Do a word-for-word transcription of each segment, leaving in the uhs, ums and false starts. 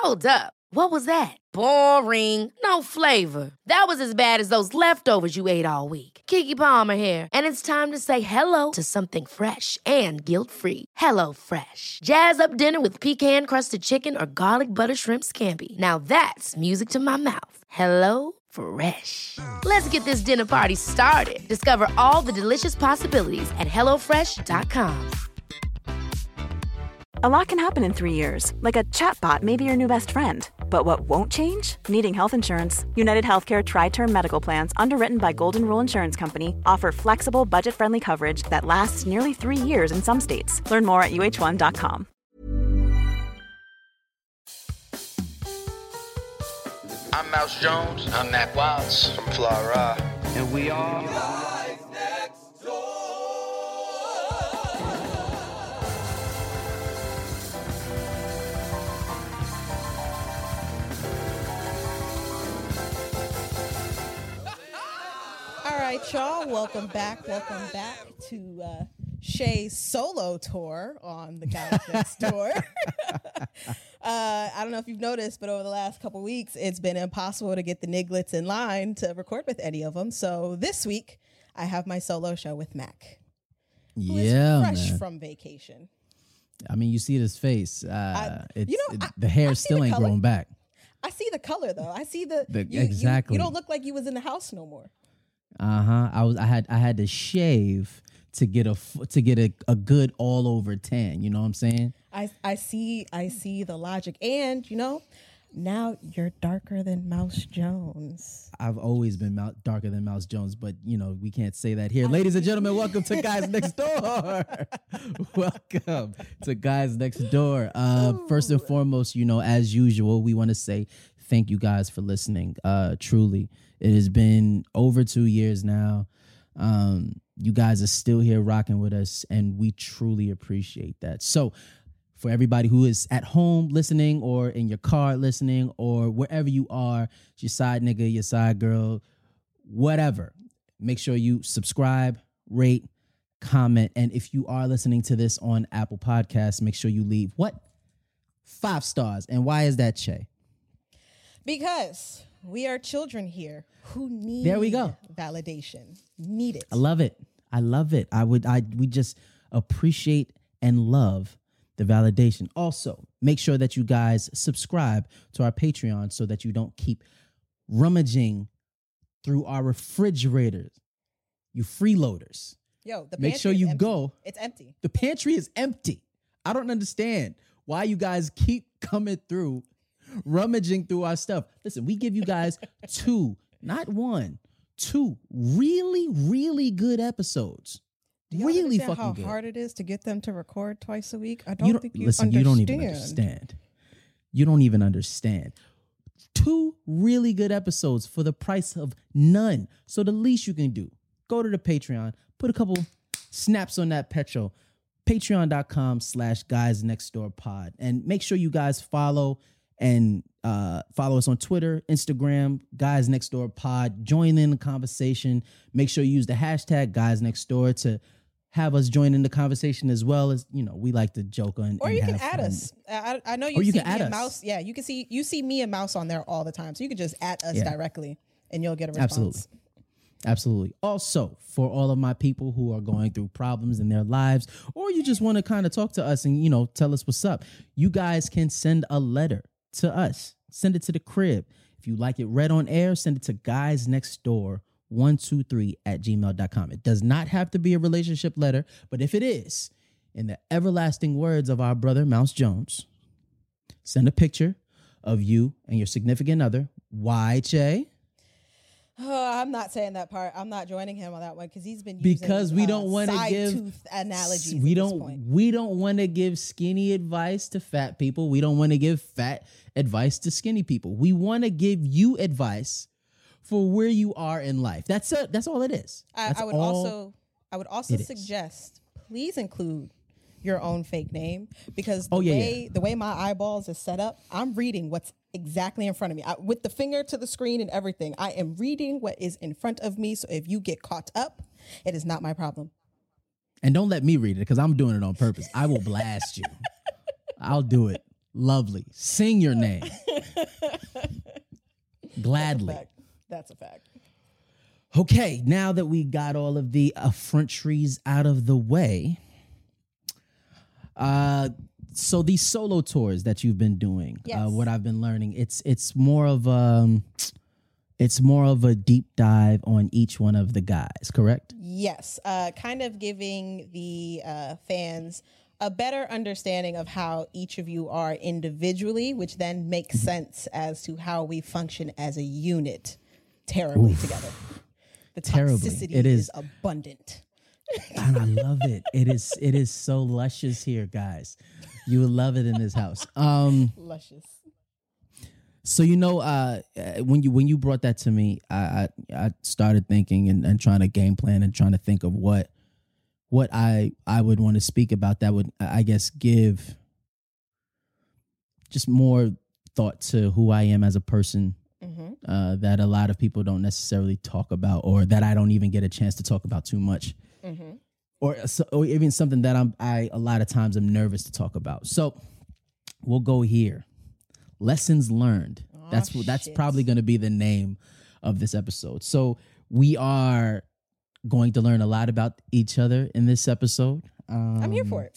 Hold up. What was that? Boring. No flavor. That was as bad as those leftovers you ate all week. Keke Palmer here, and it's time to say hello to something fresh and guilt-free. Hello Fresh. Jazz up dinner with pecan-crusted chicken or garlic butter shrimp scampi. Now that's music to my mouth. Hello Fresh. Let's get this dinner party started. Discover all the delicious possibilities at hello fresh dot com. A lot can happen in three years, like a chatbot may be your new best friend. But what won't change? Needing health insurance. United Healthcare Tri-Term Medical Plans, underwritten by Golden Rule Insurance Company, offer flexible, budget-friendly coverage that lasts nearly three years in some states. Learn more at U H one dot com. I'm Mouse Jones. I'm Mac Wilds. I'm Fly Ra. And we are... Guys Next Door. All right, y'all. Welcome back. Welcome back to uh, Shay's solo tour on the Guys Next Door. uh, I don't know if you've noticed, but over the last couple weeks, it's been impossible to get the Niglets in line to record with any of them. So this week, I have my solo show with Mac. Who Yeah, is fresh man. from vacation. I mean, you see his face. Uh, I- it's, you know, it- I- the hair I see still the ain't color. growing back. I see the color though. I see the, The- you, you- exactly. You, don't look like you was in the house no more. Uh huh. I was. I had. I had to shave to get a f- to get a, a good all over tan. You know what I'm saying? I I see I see the logic, and you know, now you're darker than Mouse Jones. I've always been Mou- darker than Mouse Jones, but you know we can't say that here. Ladies and gentlemen, welcome to Guys Next Door. Welcome to Guys Next Door. Uh, first and foremost, you know, as usual, we want to say thank you guys for listening. Uh, truly, it has been over two years now. Um, you guys are still here rocking with us, and we truly appreciate that. So, for everybody who is at home listening or in your car listening or wherever you are, your side nigga, your side girl, whatever, make sure you subscribe, rate, comment. And if you are listening to this on Apple Podcasts, make sure you leave what? Five stars. And why is that, Shay? Because we are children here who need There we go. validation. Need it. I love it. I love it. I would, I, we just appreciate and love the validation. Also, make sure that you guys subscribe to our Patreon so that you don't keep rummaging through our refrigerators, you freeloaders. Yo, the Make pantry sure is you empty. go. It's empty. The pantry is empty. I don't understand why you guys keep coming through, rummaging through our stuff. Listen, we give you guys two, not one, two really, really good episodes. Do y'all Really understand fucking how good. hard it is to get them to record twice a week? I don't, You don't think you listen. understand. You don't even understand. You don't even understand. Two really good episodes for the price of none. So the least you can do, go to the Patreon, put a couple snaps on that petrol. Patreon.com slash guys next door pod. And make sure you guys follow and uh, follow us on Twitter, Instagram, Guys Next Door Pod. Join in the conversation. Make sure you use the hashtag Guys Next Door to have us join in the conversation as well. As you know, we like to joke on. Or and you can have add fun. us. I, I know you, Or you see can me add and us. Mouse. Yeah, you can see you see me and Mouse on there all the time. So you can just add us Yeah. directly, and you'll get a response. Absolutely. Absolutely. Also, for all of my people who are going through problems in their lives, or you just want to kind of talk to us and, you know, tell us what's up, you guys can send a letter to us. Send it to the crib. If you like it read on air, send it to guys next door one two three at gmail dot com. It does not have to be a relationship letter, but if it is, in the everlasting words of our brother Mouse Jones, send a picture of you and your significant other. Why, Che? Oh, I'm not saying that part. I'm not joining him on that one because he's been using Because we uh, don't want to side give tooth analogies. We at this don't. point. We don't want to give skinny advice to fat people. We don't want to give fat advice to skinny people. We want to give you advice for where you are in life. That's it. That's all it is. I, That's I would all also, I would also it is. suggest, please include your own fake name because the Oh, yeah, way yeah. the way my eyeballs is set up, I'm reading what's exactly in front of me I, with the finger to the screen and everything. I am reading what is in front of me. So if you get caught up, it is not my problem. And don't let me read it because I'm doing it on purpose. I will blast you. I'll do it. Lovely. Sing your name. Gladly. That's a fact. That's a fact. Okay, now that we got all of the effronteries out of the way, uh, so these solo tours that you've been doing, Yes. uh, what I've been learning, it's it's more of um, it's more of a deep dive on each one of the guys, correct? Yes, uh, kind of giving the uh, fans a better understanding of how each of you are individually, which then makes sense as to how we function as a unit terribly Oof. together. The Terribly. toxicity It is- is abundant. And I love it. It is it is so luscious here, guys. You will love it in this house. Um, Luscious. so you know, uh, uh, when you when you brought that to me, I I, I started thinking and, and trying to game plan and trying to think of what what I I would want to speak about that would, I guess, give just more thought to who I am as a person. Mm-hmm. Uh, that a lot of people don't necessarily talk about, or that I don't even get a chance to talk about too much, Mm-hmm. or so- or even something that I'm I a lot of times I'm nervous to talk about. So we'll go here. Lessons learned. Aw, that's what that's shit. probably going to be the name of this episode. So we are going to learn a lot about each other in this episode. Um, I'm here for it.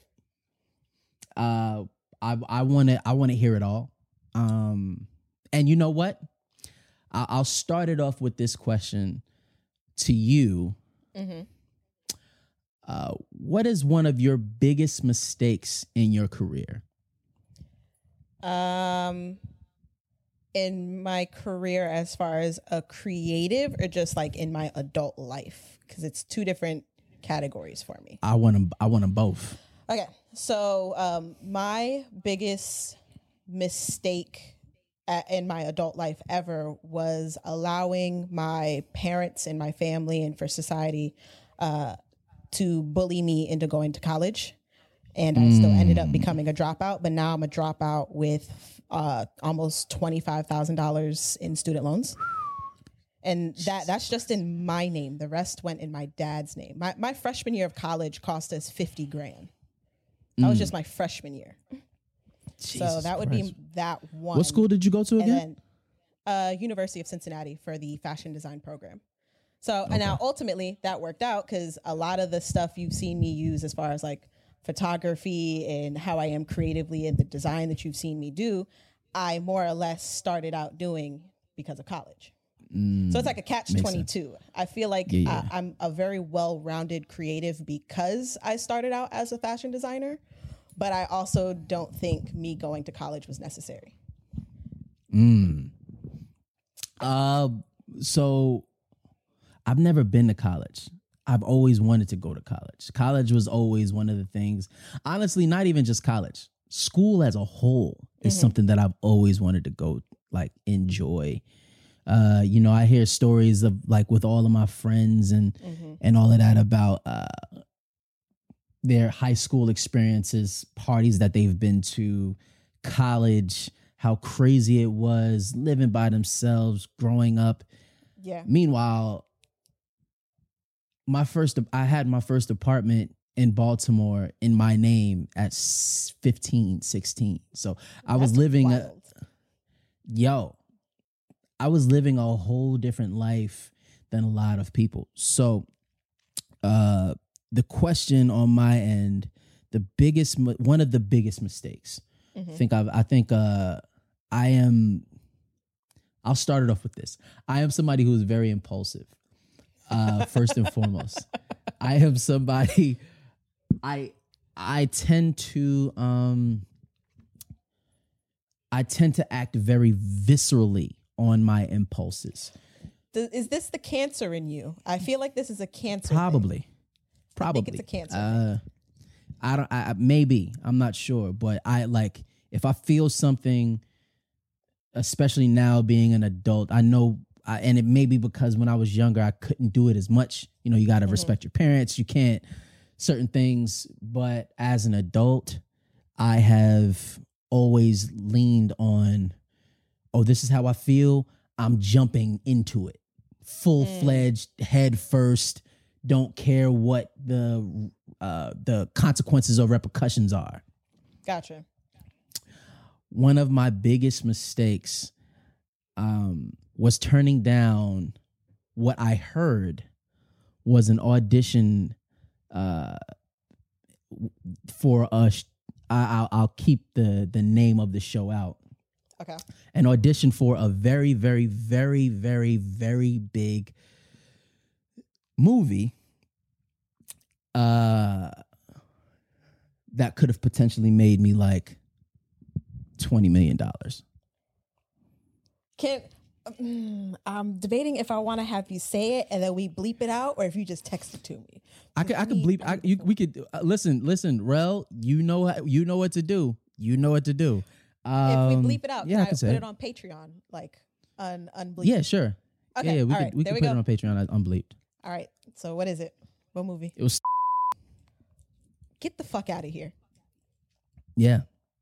Uh, I I want to I want to hear it all. Um, and you know what? I, I'll start it off with this question to you. Mm-hmm. Uh, what is one of your biggest mistakes in your career? Um, in my career, as far as a creative, or just like in my adult life, because it's two different categories for me. I want them. I want them both. Okay, so um, my biggest mistake a- in my adult life ever was allowing my parents and my family and for society uh, to bully me into going to college. And I still ended up becoming a dropout, but now I'm a dropout with uh, almost twenty-five thousand dollars in student loans. And that that's just in my name. The rest went in my dad's name. My, my freshman year of college cost us fifty grand. That was just my freshman year. so Jesus that would Christ. be that one. What school did you go to And again? then uh, University of Cincinnati for the fashion design program. So, and now ultimately that worked out because a lot of the stuff you've seen me use as far as like photography and how I am creatively in the design that you've seen me do, I more or less started out doing because of college. So it's like a catch twenty-two. I feel like Yeah, yeah. I, I'm a very well-rounded creative because I started out as a fashion designer, but I also don't think me going to college was necessary. Mm. Uh, so I've never been to college. I've always wanted to go to college. College was always one of the things. Honestly, not even just college. School as a whole is something that I've always wanted to go, like, enjoy. Uh, you know, I hear stories of like with all of my friends and and all of that about uh, their high school experiences, parties that they've been to, college, how crazy it was, living by themselves, growing up. Yeah. Meanwhile, my first I had my first apartment in Baltimore in my name at s- fifteen, sixteen. So I was That's living a, wild. yo, I was living a whole different life than a lot of people. So uh, the question on my end, the biggest, mi- one of the biggest mistakes, I think I've, I think uh, I am, I'll start it off with this. I am somebody who is very impulsive, uh, first and foremost. I am somebody, I, I tend to, um, I tend to act very viscerally on my impulses. Th- Is this the cancer in you? I feel like this is a cancer. thing. Probably, probably. it's a cancer Uh, I don't. I I- maybe I'm not sure, but I like if I feel something, especially now being an adult. I know, I, and it may be because when I was younger, I couldn't do it as much. You know, you got to respect your parents. You can't certain things, but as an adult, I have always leaned on, oh, this is how I feel. I'm jumping into it, full fledged, head first. Don't care what the uh, the consequences or repercussions are. Gotcha. one of my biggest mistakes um, was turning down what I heard was an audition uh, for a. Sh- I, I'll, I'll keep the the name of the show out. Okay. An audition for a very, very, very, very, very big movie. Uh, that could have potentially made me like twenty million dollars. Can mm, I'm debating if I want to have you say it and then we bleep it out, or if you just text it to me. I could, I could bleep. I, you, we could uh, listen. Listen, Rel. You know, how- you know what to do. You know what to do. Um, If we bleep it out, yeah, can I I, can say put it. it on Patreon, like un unbleeped? Yeah, sure. Okay, Yeah, yeah, we all could right, we there could we put go. it on Patreon as unbleeped. All right. So what is it? What movie? It was Get the fuck out of here! yeah.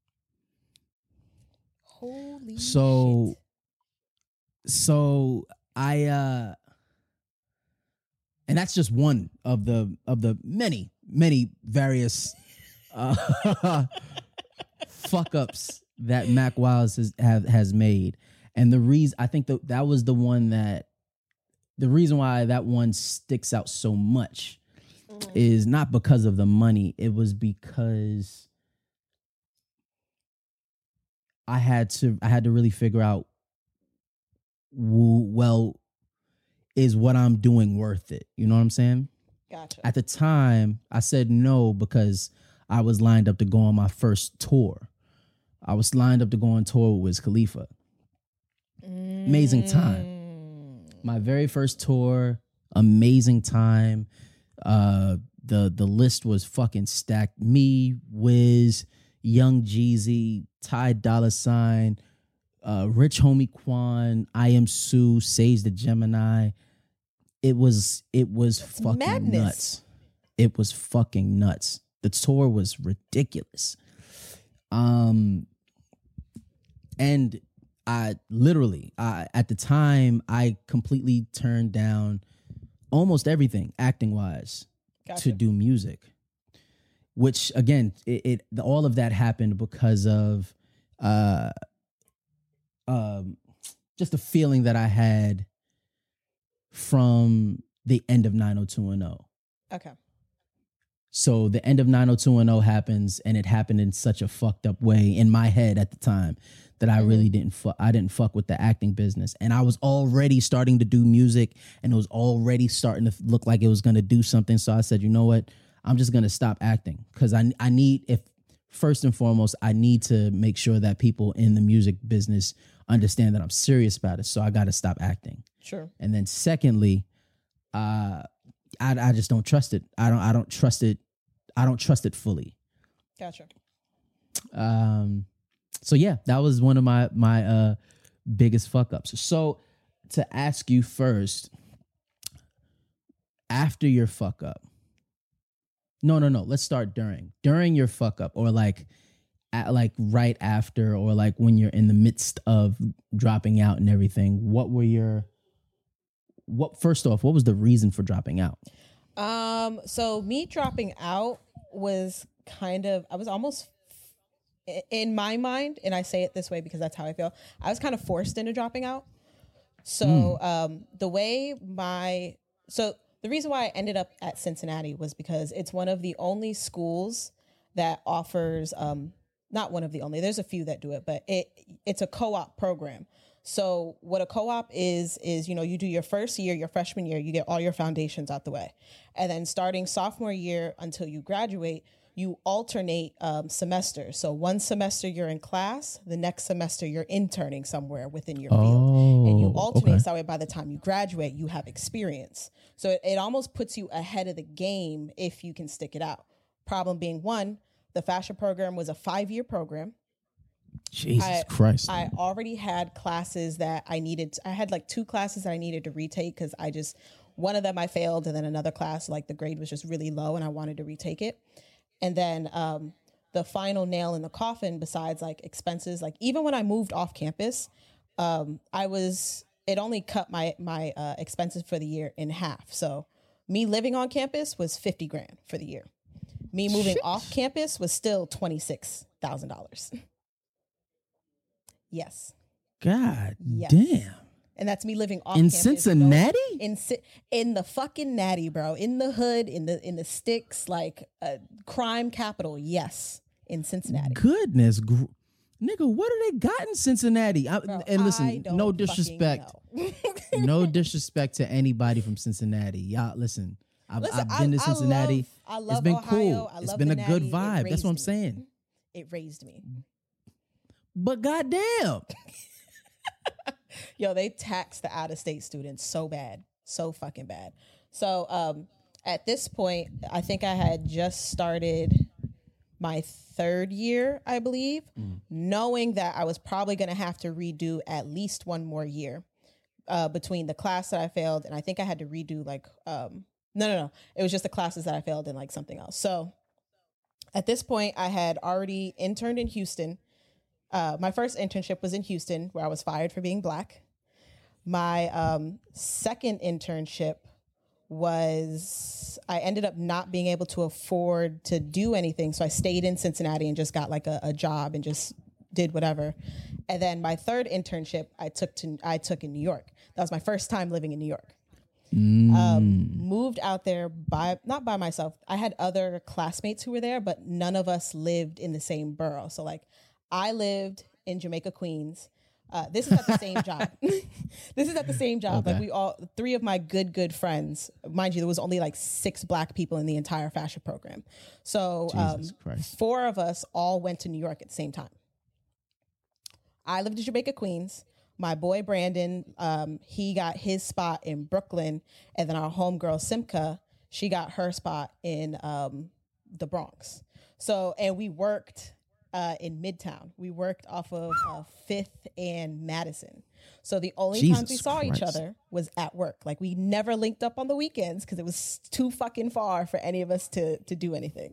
Holy So shit. so I uh and that's just one of the of the many many various uh fuck ups that Mac Wiles has have has made. And the reason I think that that was the one that the reason why that one sticks out so much mm-hmm. is not because of the money. It was because I had to I had to really figure out, well, is what I'm doing worth it? You know what I'm saying? Gotcha. At the time, I said no because I was lined up to go on my first tour. I was lined up to go on tour with Wiz Khalifa. Mm. Amazing time. My very first tour, amazing time. Uh, the the list was fucking stacked. Me, Wiz, Young Jeezy, Ty Dolla Sign, uh, Rich Homie Quan, I Am Sue, Sage the Gemini. It was it was That's fucking madness. nuts. It was fucking nuts. The tour was ridiculous. Um, and I literally, I, at the time, I completely turned down almost everything acting wise Gotcha. to do music. Which again, it, it the, all of that happened because of uh, um, just a feeling that I had from the end of nine oh two one oh. Okay. So the end of nine oh two one oh happens, and it happened in such a fucked up way in my head at the time that I really didn't fu- I didn't fuck with the acting business. And I was already starting to do music, and it was already starting to look like it was going to do something. So I said, you know what? I'm just going to stop acting because I I need, if first and foremost, I need to make sure that people in the music business understand that I'm serious about it. So I got to stop acting. Sure. And then secondly, uh, I I just don't trust it. I don't I don't trust it. I don't trust it fully. Gotcha. Um, so yeah, that was one of my my uh biggest fuck ups. So to ask you first, after your fuck up, no no no, let's start during during your fuck up, or like at, like right after, or like when you're in the midst of dropping out and everything. What were your what first off? What was the reason for dropping out? Um, so me dropping out was kind of, I was almost in my mind, and I say it this way because that's how I feel, I was kind of forced into dropping out. So mm. um, the way my, so the reason why I ended up at Cincinnati was because it's one of the only schools that offers, um, not one of the only, there's a few that do it, but it it's a co-op program. So what a co-op is, is, you know, you do your first year, your freshman year, you get all your foundations out the way. And then starting sophomore year until you graduate, you alternate um, semesters. So one semester you're in class, the next semester you're interning somewhere within your oh, field. And you alternate, okay. so that way by the time you graduate, you have experience. So it, it almost puts you ahead of the game if you can stick it out. Problem being, one, the fashion program was a five-year program. Jesus I, Christ. I already had classes that I needed. I had like two classes that I needed to retake because I just, one of them I failed, and then another class, like the grade was just really low and I wanted to retake it. And then um, the final nail in the coffin, besides like expenses, like even when I moved off campus, um, I was, it only cut my, my uh, expenses for the year in half. So me living on campus was fifty grand for the year. Me moving off campus was still twenty-six thousand dollars. Yes. God Yes. damn. And that's me living off In campus. Cincinnati? No, in Ci- in the fucking natty, bro. In the hood, in the in the sticks, like uh, crime capital. Yes, in Cincinnati. Goodness, gr- nigga, what do they got in Cincinnati? I, Bro, and I listen, don't no fucking disrespect, know. no disrespect to anybody from Cincinnati. Y'all, listen, I've, Listen, I've been I- to I Cincinnati. love- I love it's been Ohio. cool. I It's love been the a good natty. It vibe. That's what I'm raised me. saying. It raised me. But goddamn, Yo, they tax the out of state students so bad, so fucking bad. So um, at this point, I think I had just started my third year, I believe, mm. knowing that I was probably going to have to redo at least one more year uh, between the class that I failed. And I think I had to redo like, um, no, no, no. It was just the classes that I failed and like something else. So at this point, I had already interned in Houston. Uh, my first internship was in Houston, where I was fired for being Black. My um, second internship was, I ended up not being able to afford to do anything. So I stayed in Cincinnati and just got like a, a job and just did whatever. And then my third internship I took to I took in New York. That was my first time living in New York. Mm. Um, moved out there by, not by myself. I had other classmates who were there, but none of us lived in the same borough. So like I lived in Jamaica, Queens. Uh, this is at the same job. This is at the same job. Okay. Like we all, three of my good, good friends, mind you, there was only like six Black people in the entire fashion program. So um, four of us all went to New York at the same time. I lived in Jamaica, Queens. My boy, Brandon, um, he got his spot in Brooklyn. And then our homegirl, Simca, she got her spot in um, the Bronx. So, and we worked Uh, in Midtown. We worked off of uh, Fifth and Madison. So the only Jesus times we saw Christ. each other was at work. Like we never linked up on the weekends because it was too fucking far for any of us to to do anything.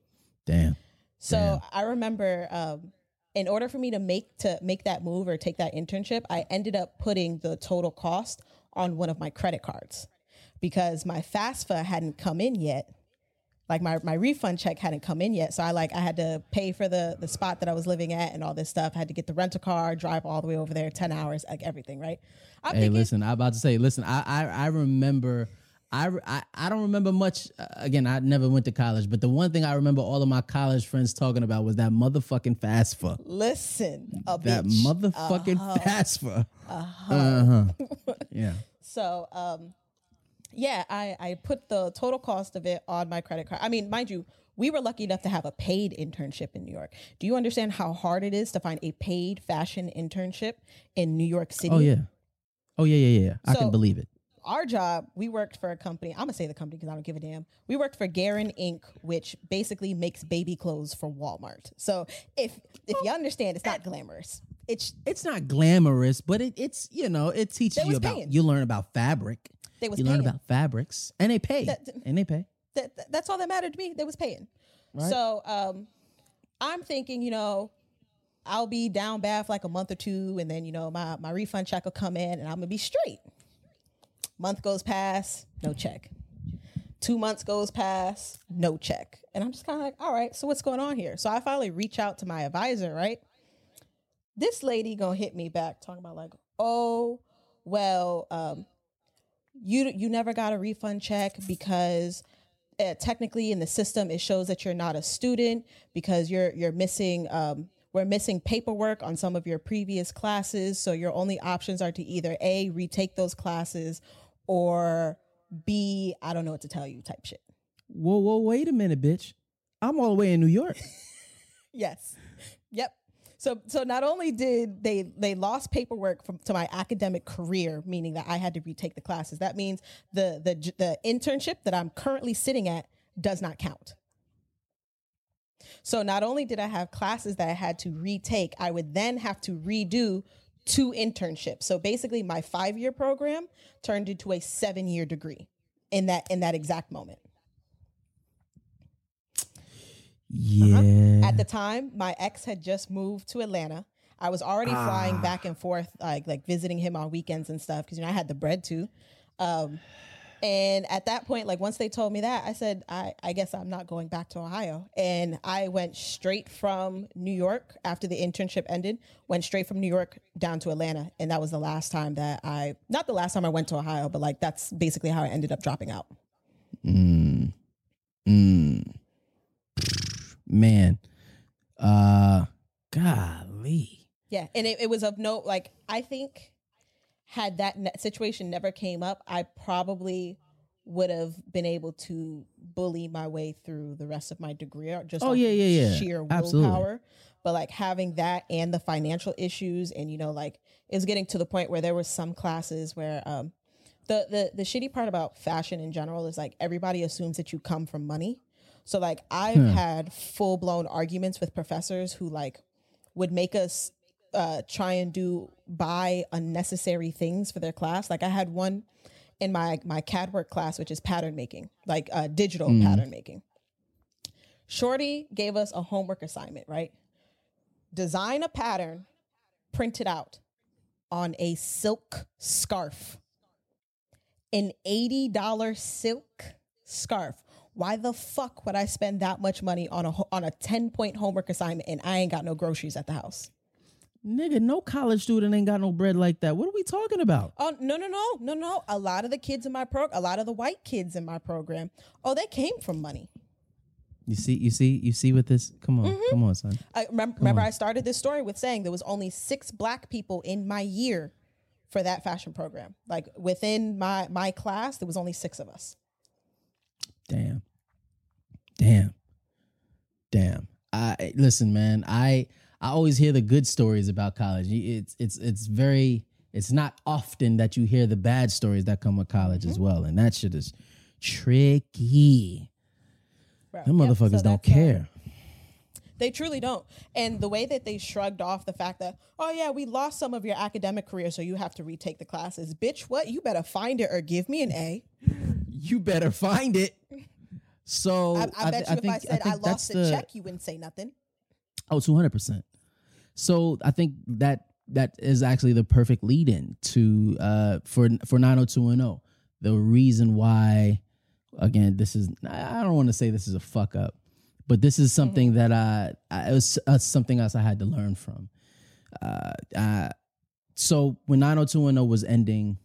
Damn. So Damn. I remember um, in order for me to make to make that move or take that internship, I ended up putting the total cost on one of my credit cards because my FAFSA hadn't come in yet. Like my, my refund check hadn't come in yet. So I like I had to pay for the the spot that I was living at and all this stuff. I had to get the rental car, drive all the way over there, ten hours, like everything, right? I'm hey, thinking, listen, I'm about to say, listen, I I, I remember, I, I I don't remember much. Uh, again, I never went to college, but the one thing I remember all of my college friends talking about was that motherfucking FAFSA. Listen, a That bitch. motherfucking Uh-huh. FAFSA. Uh-huh. Uh-huh. Yeah. So, um, yeah, I, I put the total cost of it on my credit card. I mean, mind you, we were lucky enough to have a paid internship in New York. Do you understand how hard it is to find a paid fashion internship in New York City? Oh, yeah. Oh, yeah, yeah, yeah. I So- can believe it. Our job, we worked for a company. I'm gonna say the company because I don't give a damn. We worked for Garin Incorporated, which basically makes baby clothes for Walmart. So if if you understand, it's not glamorous. It's It's not glamorous, but it, it's, you know, it teaches They you was about, paying. you learn about fabric. they was You paying. learn about fabrics. And they pay. That- and they pay. That, that- that's all that mattered to me. They was paying. Right. So um, I'm thinking, you know, I'll be down bad for like a month or two, and then you know my my refund check will come in, and I'm gonna be straight. Month goes past, no check. Two months goes past, no check. And I'm just kind of like, all right, so what's going on here? So I finally reach out to my advisor, right? This lady gonna hit me back talking about like, oh, well, um, you you never got a refund check because uh, technically in the system it shows that you're not a student because you're you're missing um, we're missing paperwork on some of your previous classes. So your only options are to either A, retake those classes, or B, I don't know what to tell you type shit. Whoa, whoa, wait a minute, bitch. I'm all the way in New York. Yes. Yep. So so not only did they they lost paperwork from to my academic career, meaning that I had to retake the classes. That means the the the internship that I'm currently sitting at does not count. So not only did I have classes that I had to retake, I would then have to redo two internships. So basically my five-year program turned into a seven-year degree in that in that exact moment. Yeah. Uh-huh. At the time, my ex had just moved to Atlanta. I was already Ah. flying back and forth, like like visiting him on weekends and stuff, because you know I had the bread too. Um, And at that point, like once they told me that, I said, I, I guess I'm not going back to Ohio. And I went straight from New York after the internship ended, went straight from New York down to Atlanta. And that was the last time that I, not the last time I went to Ohio, but like that's basically how I ended up dropping out. Mm. Mm. Man. Uh, golly. Yeah. And it, it was of note, like, I think had that ne- situation never came up, I probably would have been able to bully my way through the rest of my degree or just Oh, on yeah, yeah, yeah. sheer Absolutely. willpower. But like having that and the financial issues and, you know, like it was getting to the point where there were some classes where um, the, the, the shitty part about fashion in general is like everybody assumes that you come from money. So like I've Hmm. had full blown arguments with professors who like would make us uh, try and do buy unnecessary things for their class. Like I had one in my my C A D work class, which is pattern making, like uh, digital Mm. pattern making. Shorty gave us a homework assignment, right? Design a pattern, print it out on a silk scarf. An eighty dollars silk scarf. Why the fuck would I spend that much money on a ho- on a ten point homework assignment and I ain't got no groceries at the house? Nigga, no college student ain't got no bread like that. What are we talking about? Oh, no, no, no, no, no. A lot of the kids in my pro, a lot of the white kids in my program, oh, they came from money. You see, you see, you see with this? Come on, come on, son. I remember, remember on. I started this story with saying there was only six black people in my year for that fashion program. Like within my my class, there was only six of us. Damn. Damn. Damn. I listen, man. I I always hear the good stories about college. It's it's it's very it's not often that you hear the bad stories that come with college Mm-hmm. as well. And that shit is tricky. Bro, Them yep, motherfuckers so don't that's, uh, care. They truly don't. And the way that they shrugged off the fact that, oh yeah, we lost some of your academic career, so you have to retake the classes. Bitch, what? You better find it or give me an A. You better find it. So I, I bet th- you if think, I said I, think lost that's the the, check, you wouldn't say nothing. Oh, two hundred percent. So I think that that is actually the perfect lead in to uh for for nine oh two one oh. The reason why, again, this is I don't want to say this is a fuck up, but this is something Mm-hmm. that I, I it was uh, something else I had to learn from. Uh, uh so when nine oh two one oh was ending,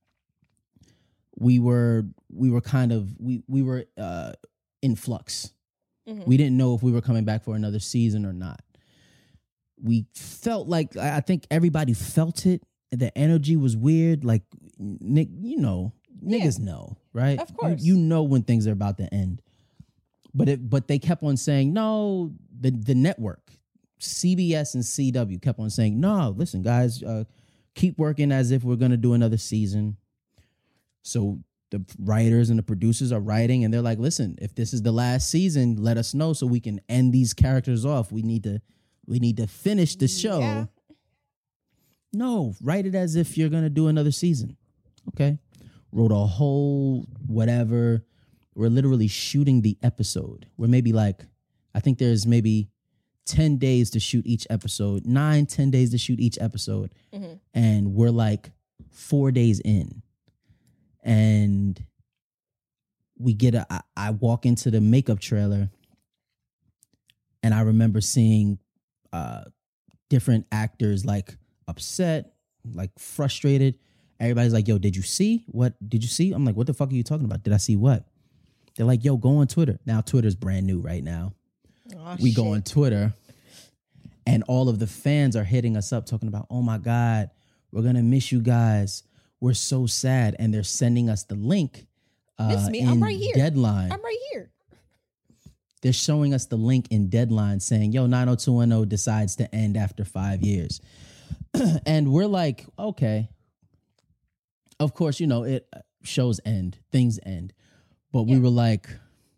we were we were kind of we we were uh in flux. Mhm. We didn't know if we were coming back for another season or not. We felt like I I think everybody felt it. The energy was weird. Like Nick, you know, Yeah. niggas know, right? Of You- course. you, know when things are about to end. But it but they kept on saying no. The the network, C B S and C W kept on saying no. Listen, guys, uh, keep working as if we're gonna do another season. So the writers and the producers are writing, and they're like, listen, if this is the last season, let us know so we can end these characters off. We need to, we need to finish the show. Yeah. No, write it as if you're gonna do another season. Okay. Wrote a whole whatever. We're literally shooting the episode. We're maybe like, I think there's maybe ten days to shoot each episode, nine, ten days to shoot each episode. Mm-hmm. And we're like four days in. And we get a, I, I walk into the makeup trailer and I remember seeing uh, different actors like upset, like frustrated. Everybody's like, yo, did you see? What did you see? I'm like, what the fuck are you talking about? Did I see what? They're like, yo, go on Twitter. Now Twitter's brand new right now. Aw, we shit. go on Twitter and all of the fans are hitting us up talking about, oh my God, we're going to miss you guys. We're so sad. And they're sending us the link. Uh, Miss me? in I'm right here. Deadline. I'm right here. They're showing us the link in Deadline saying, yo, nine oh two one oh decides to end after five years. And we're like, okay. Of course, you know, it shows end, things end. But we Yeah. were like,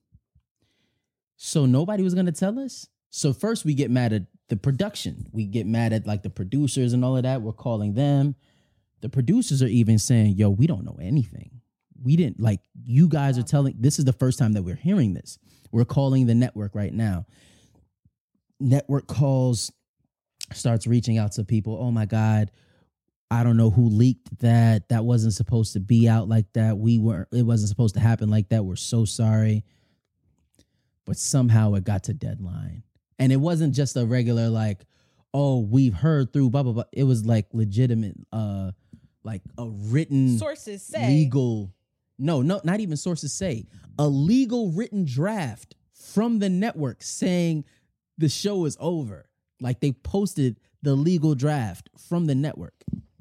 so nobody was going to tell us? So first we get mad at the production. We get mad at like the producers and all of that. We're calling them. The producers are even saying, yo, we don't know anything. We didn't like you guys are telling. This is the first time that we're hearing this. We're calling the network right now. Network calls, starts reaching out to people. Oh my God, I don't know who leaked that. That wasn't supposed to be out like that. We were, it wasn't supposed to happen like that. We're so sorry. But somehow it got to deadline. And it wasn't just a regular like, oh, we've heard through blah, blah, blah. It was like legitimate, uh, like a written Sources say. legal. No, no, not even sources say. A legal written draft from the network saying the show is over. Like they posted the legal draft from the network.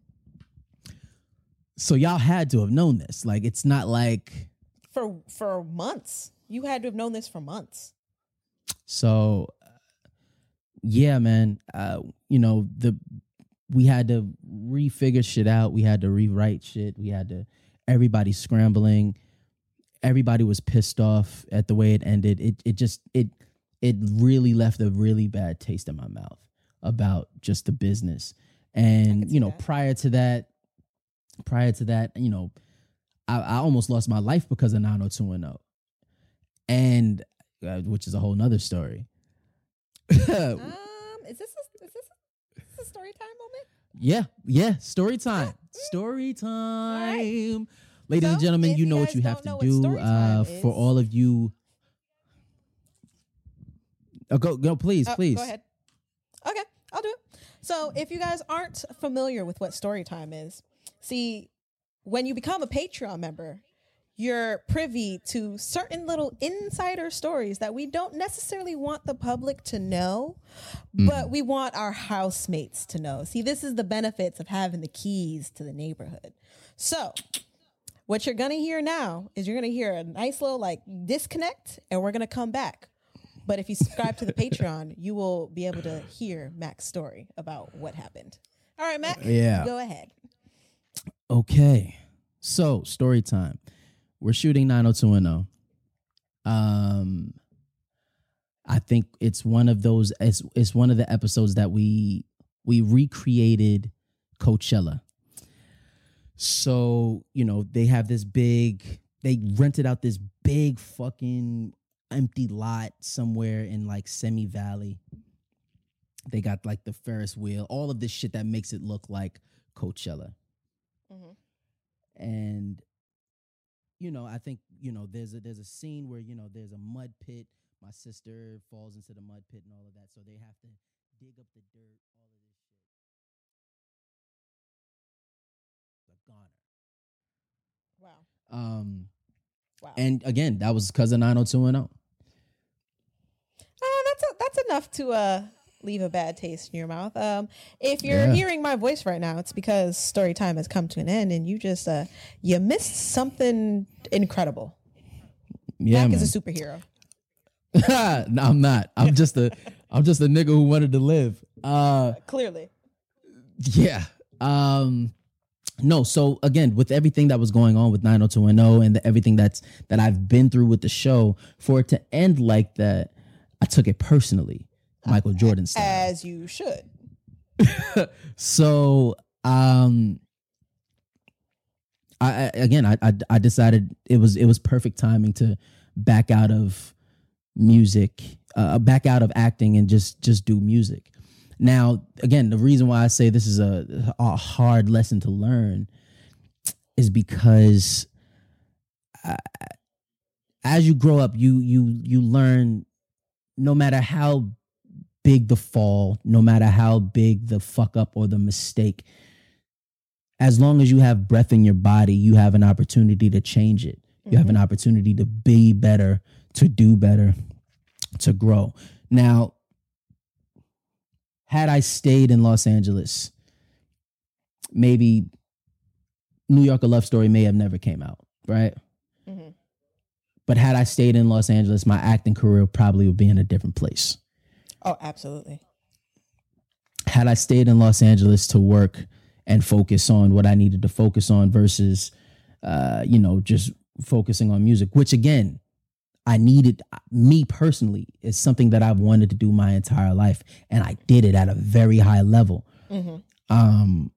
So y'all had to have known this. Like it's not like For for months. You had to have known this for months. so uh, yeah, man. Uh, you know, the we had to refigure shit out. We had to rewrite shit. We had to everybody scrambling. Everybody was pissed off at the way it ended. It it just it it really left a really bad taste in my mouth about just the business. And you know, that. prior to that, prior to that, you know, I, I almost lost my life because of nine oh two one oh, and uh, which is a whole nother story. Um, is this a, is this a, is this a story time moment? Yeah, yeah. Story time. Story time. Right. Ladies So, and gentlemen, if you you know what guys you don't have to know what do. story Uh, time for is- all of you. Oh, go, go, please, Oh, please. Go ahead. Okay, I'll do it. So, if you guys aren't familiar with what story time is, see, when you become a Patreon member, you're privy to certain little insider stories that we don't necessarily want the public to know, but we want our housemates to know. See, this is the benefits of having the keys to the neighborhood. So, what you're going to hear now is you're going to hear a nice little like disconnect, and we're going to come back. But if you subscribe to the Patreon, you will be able to hear Mac's story about what happened. All right, Mac, Yeah. go ahead. Okay. So, story time. We're shooting nine oh two one oh. Um, I think it's one of those. It's it's one of the episodes that we we recreated Coachella. So you know they have this big. They rented out this big fucking empty lot somewhere in like Semi Valley. They got like the Ferris wheel, all of this shit that makes it look like Coachella. Mhm. And you know, I think, you know, there's a there's a scene where, you know, there's a mud pit. My sister falls into the mud pit and all of that. So they have to dig up the dirt, all of this shit. A goner. Wow. Um, Wow. and again, that was because of nine oh two one oh. Uh, that's a, that's enough to uh leave a bad taste in your mouth. Um, if you're Yeah. hearing my voice right now, it's because story time has come to an end, and you just uh you missed something incredible. Yeah, Mac man. is a superhero. No, I'm not. I'm just a I'm just a nigga who wanted to live. Uh Clearly. Yeah. Um no, so again, with everything that was going on with nine oh two one oh and the, everything that's that I've been through with the show, for it to end like that, I took it personally, Michael Jordan style. As you should. So, um I, I again, I, I I decided it was it was perfect timing to back out of music, uh, back out of acting, and just just do music. Now, again, the reason why I say this is a, a hard lesson to learn is because uh, as you grow up, you you you learn, no matter how big the fall, no matter how big the fuck up or the mistake, as long as you have breath in your body, you have an opportunity to change it. You have an opportunity to be better, to do better, to grow. Now, had I stayed in Los Angeles, maybe New York: A Love Story may have never came out, right? Mhm. But had I stayed in Los Angeles, my acting career probably would be in a different place. Oh, absolutely. Had I stayed in Los Angeles to work and focus on what I needed to focus on versus, uh, you know, just focusing on music, which again, I needed, me personally, is something that I've wanted to do my entire life. And I did it at a very high level. Mm-hmm. Um,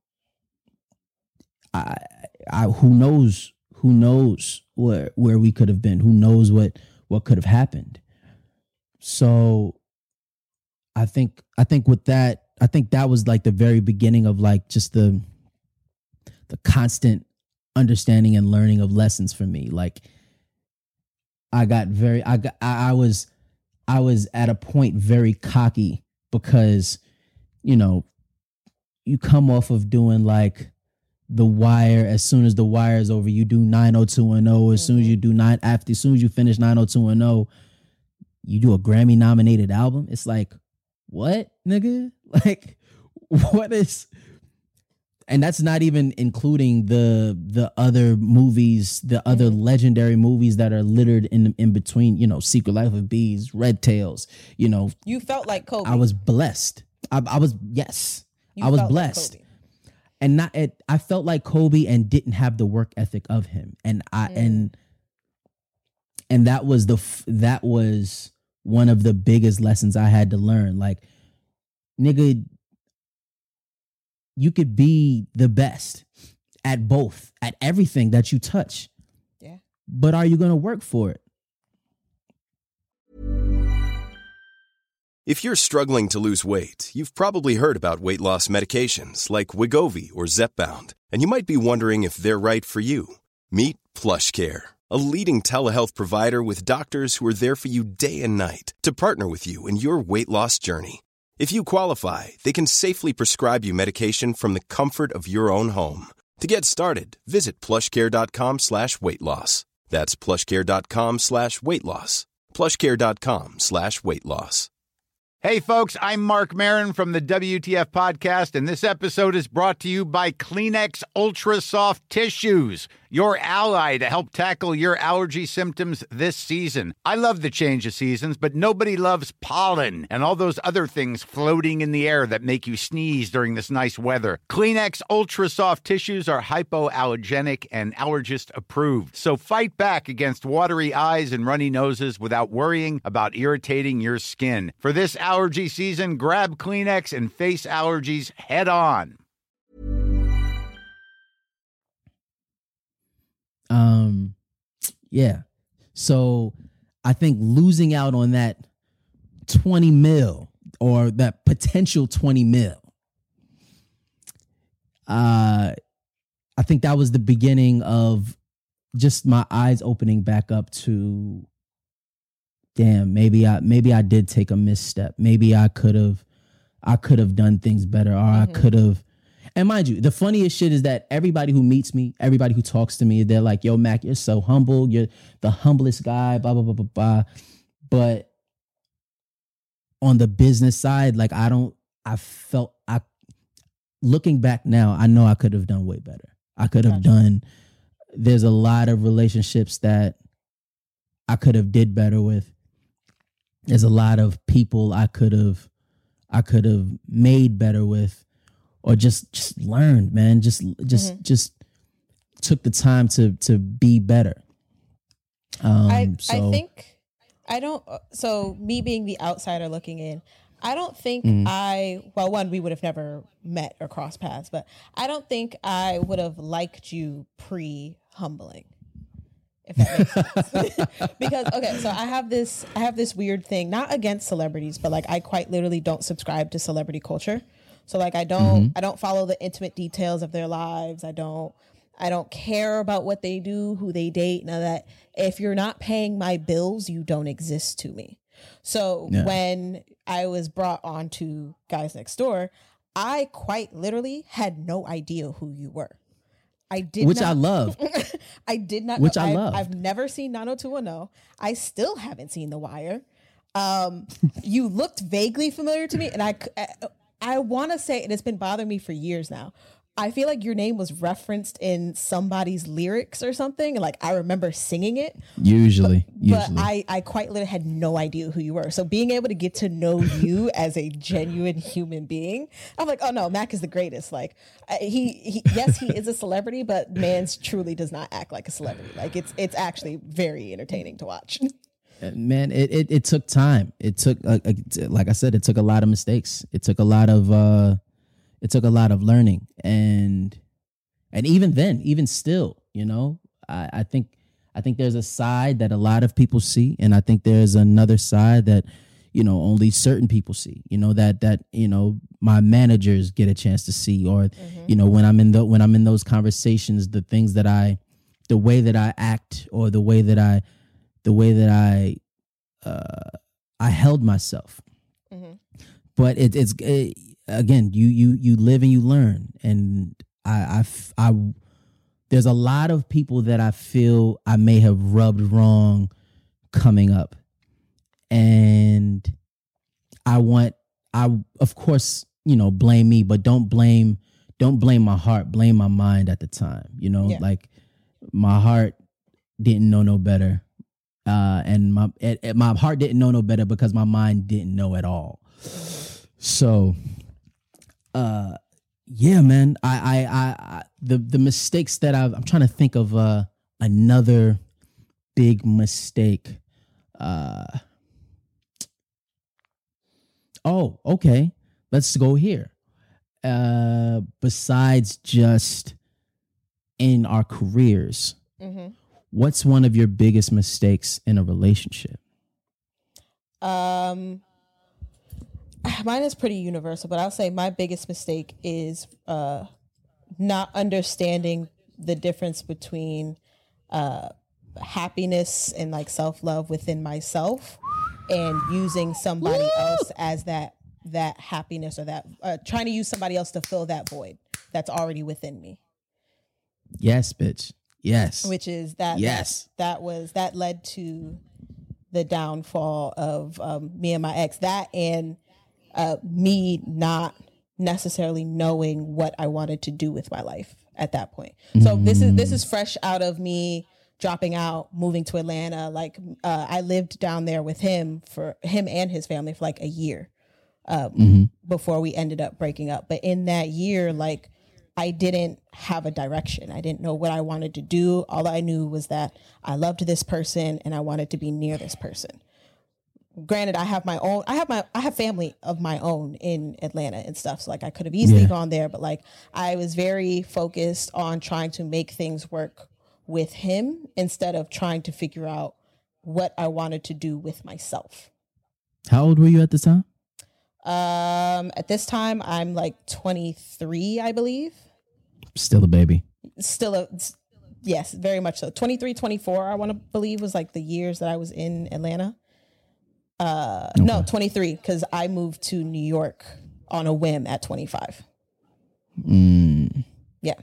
I, I, who knows, who knows where, where we could have been, who knows what, what could have happened. So I think, I think with that, I think that was like the very beginning of like just the, the constant understanding and learning of lessons for me. Like I got very, I got, I, I was, I was at a point very cocky because, you know, you come off of doing like The Wire. As soon as The Wire is over, you do nine oh two one oh. As mm-hmm. soon as you do nine after, as soon as you finish nine oh two one oh, you do a Grammy nominated album. It's like, what, nigga? Like, what is? And that's not even including the the other movies, the mm-hmm. other legendary movies that are littered in in between. You know, Secret Life of Bees, Red Tails. You know, you felt like Kobe. I was blessed. I, I was yes, you I was felt blessed, like and not. It, I felt like Kobe and didn't have the work ethic of him, and I mm. and and that was the that was one of the biggest lessons I had to learn. Like, nigga, you could be the best at both, at everything that you touch. Yeah. But are you going to work for it? If you're struggling to lose weight, you've probably heard about weight loss medications like Wegovy or Zepbound, and you might be wondering if they're right for you. Meet PlushCare, a leading telehealth provider with doctors who are there for you day and night to partner with you in your weight loss journey. If you qualify, they can safely prescribe you medication from the comfort of your own home. To get started, visit plushcare.com slash weight loss. That's plushcare.com slash weight loss. plushcare.com slash weight loss. Hey, folks, I'm Mark Maron from the W T F Podcast, and this episode is brought to you by Kleenex Ultra Soft Tissues, your ally to help tackle your allergy symptoms this season. I love the change of seasons, but nobody loves pollen and all those other things floating in the air that make you sneeze during this nice weather. Kleenex Ultra Soft Tissues are hypoallergenic and allergist approved, so fight back against watery eyes and runny noses without worrying about irritating your skin. For this allergy season, grab Kleenex and face allergies head on. Um, yeah. So I think losing out on that twenty mil or that potential twenty mil, uh, I think that was the beginning of just my eyes opening back up to, damn, maybe I maybe I did take a misstep. Maybe I could have I could have done things better, or mm-hmm. I could have. And mind you, the funniest shit is that everybody who meets me, everybody who talks to me, they're like, yo, Mac, you're so humble. You're the humblest guy, blah, blah, blah, blah, blah. But on the business side, like, I don't, I felt, I, looking back now, I know I could have done way better. I could have gotcha. done, there's a lot of relationships that I could have did better with. There's a lot of people I could have, I could have made better with. Or just, just learned, man. Just, just, mm-hmm. just took the time to to be better. Um, I, so. I think I don't. So me being the outsider looking in, I don't think mm-hmm. I. Well, one, we would have never met or crossed paths, but I don't think I would have liked you pre-humbling. If that makes sense. Because okay, so I have this. I have this weird thing, not against celebrities, but like I quite literally don't subscribe to celebrity culture. So like I don't mm-hmm. I don't follow the intimate details of their lives. I don't I don't care about what they do, who they date, none of that. If you're not paying my bills, you don't exist to me. So yeah. when I was brought on to Guys Next Door, I quite literally had no idea who you were. I did Which not, I love. I did not Which know. I, I love. I've never seen nine oh two one oh. I still haven't seen The Wire. Um, you looked vaguely familiar to me, and I I, I want to say, and it's been bothering me for years now, I feel like your name was referenced in somebody's lyrics or something. Like I remember singing it. Usually, but, usually. but I, I quite literally had no idea who you were. So being able to get to know you as a genuine human being, I'm like, oh no, Mac is the greatest. Like he, he yes, he is a celebrity, but Mans truly does not act like a celebrity. Like it's it's actually very entertaining to watch. Man, it, it it took time. It took, uh, like I said, it took a lot of mistakes. It took a lot of, uh, it took a lot of learning, and and even then, even still, you know, I, I think I think there's a side that a lot of people see, and I think there's another side that, you know, only certain people see. You know, that that you know, my managers get a chance to see, or mm-hmm. you know, when I'm in the when I'm in those conversations, the things that I, the way that I act, or the way that I, the way that I, uh, I held myself. Mm-hmm. But it, it's it, again, you you you live and you learn, and I I I there's a lot of people that I feel I may have rubbed wrong coming up, and I want I of course, you know, blame me, but don't blame don't blame my heart, blame my mind at the time. You know, yeah. like my heart didn't know no better. Uh, and my it, it, my heart didn't know no better because my mind didn't know at all. So, uh, yeah, man, I, I, I, I the the mistakes that I've, I'm trying to think of uh, another big mistake. Uh, oh, okay, let's go here. Uh, besides just in our careers. Mm-hmm. What's one of your biggest mistakes in a relationship? Um, mine is pretty universal, but I'll say my biggest mistake is uh, not understanding the difference between uh, happiness and like self-love within myself, and using somebody Woo! else as that that happiness, or that uh, trying to use somebody else to fill that void that's already within me. Yes, bitch. Yes. Which is that, yes. that, that was, that led to the downfall of um, me and my ex, that and uh, me not necessarily knowing what I wanted to do with my life at that point. So mm. this is, this is fresh out of me dropping out, moving to Atlanta. Like uh, I lived down there with him for him and his family for like a year um, mm-hmm. before we ended up breaking up. But in that year, like, I didn't have a direction. I didn't know what I wanted to do. All I knew was that I loved this person and I wanted to be near this person. Granted, I have my own, I have my, I have family of my own in Atlanta and stuff. So like I could have easily yeah. gone there, but like I was very focused on trying to make things work with him instead of trying to figure out what I wanted to do with myself. How old were you at the time? Um, at this time, I'm like twenty-three, I believe. Still a baby. Still a, yes, very much so. twenty-three, twenty-four, I want to believe was like the years that I was in Atlanta. Uh, okay. No, twenty-three, because I moved to New York on a whim at twenty-five. Mm. Yeah.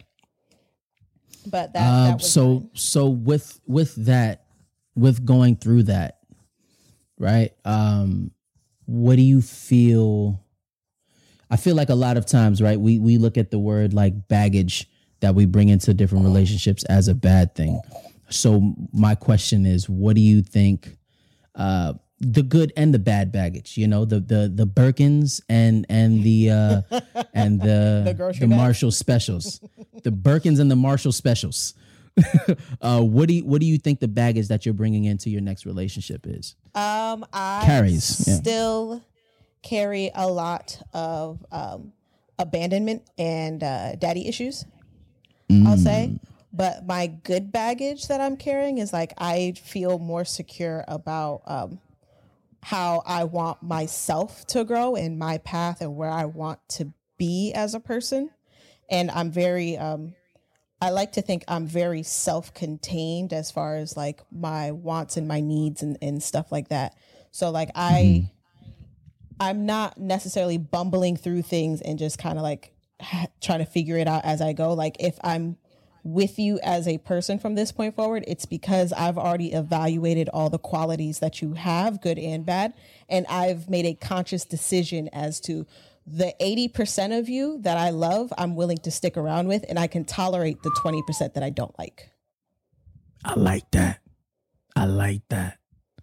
But that, uh, that was so mine. so with with that, with going through that, right? Um, what do you feel? I feel like a lot of times, right, we we look at the word like baggage that we bring into different relationships as a bad thing. So my question is, what do you think uh, the good and the bad baggage, you know, the the the Birkins and and the uh, and the the, the Marshall specials, the Birkins and the Marshall specials. uh, what do you what do you think the baggage that you're bringing into your next relationship is? Um, I Carries, yeah. still carry a lot of um, abandonment and uh, daddy issues. Mm. I'll say, but my good baggage that I'm carrying is like I feel more secure about um, how I want myself to grow and my path and where I want to be as a person, and I'm very. Um, I like to think I'm very self-contained as far as like my wants and my needs and, and stuff like that. So like I, mm-hmm. I'm not necessarily bumbling through things and just kind of like ha- trying to figure it out as I go. Like if I'm with you as a person from this point forward, it's because I've already evaluated all the qualities that you have, good and bad. And I've made a conscious decision as to the eighty percent of you that I love, I'm willing to stick around with, and I can tolerate the twenty percent that I don't like. I like that. I like that.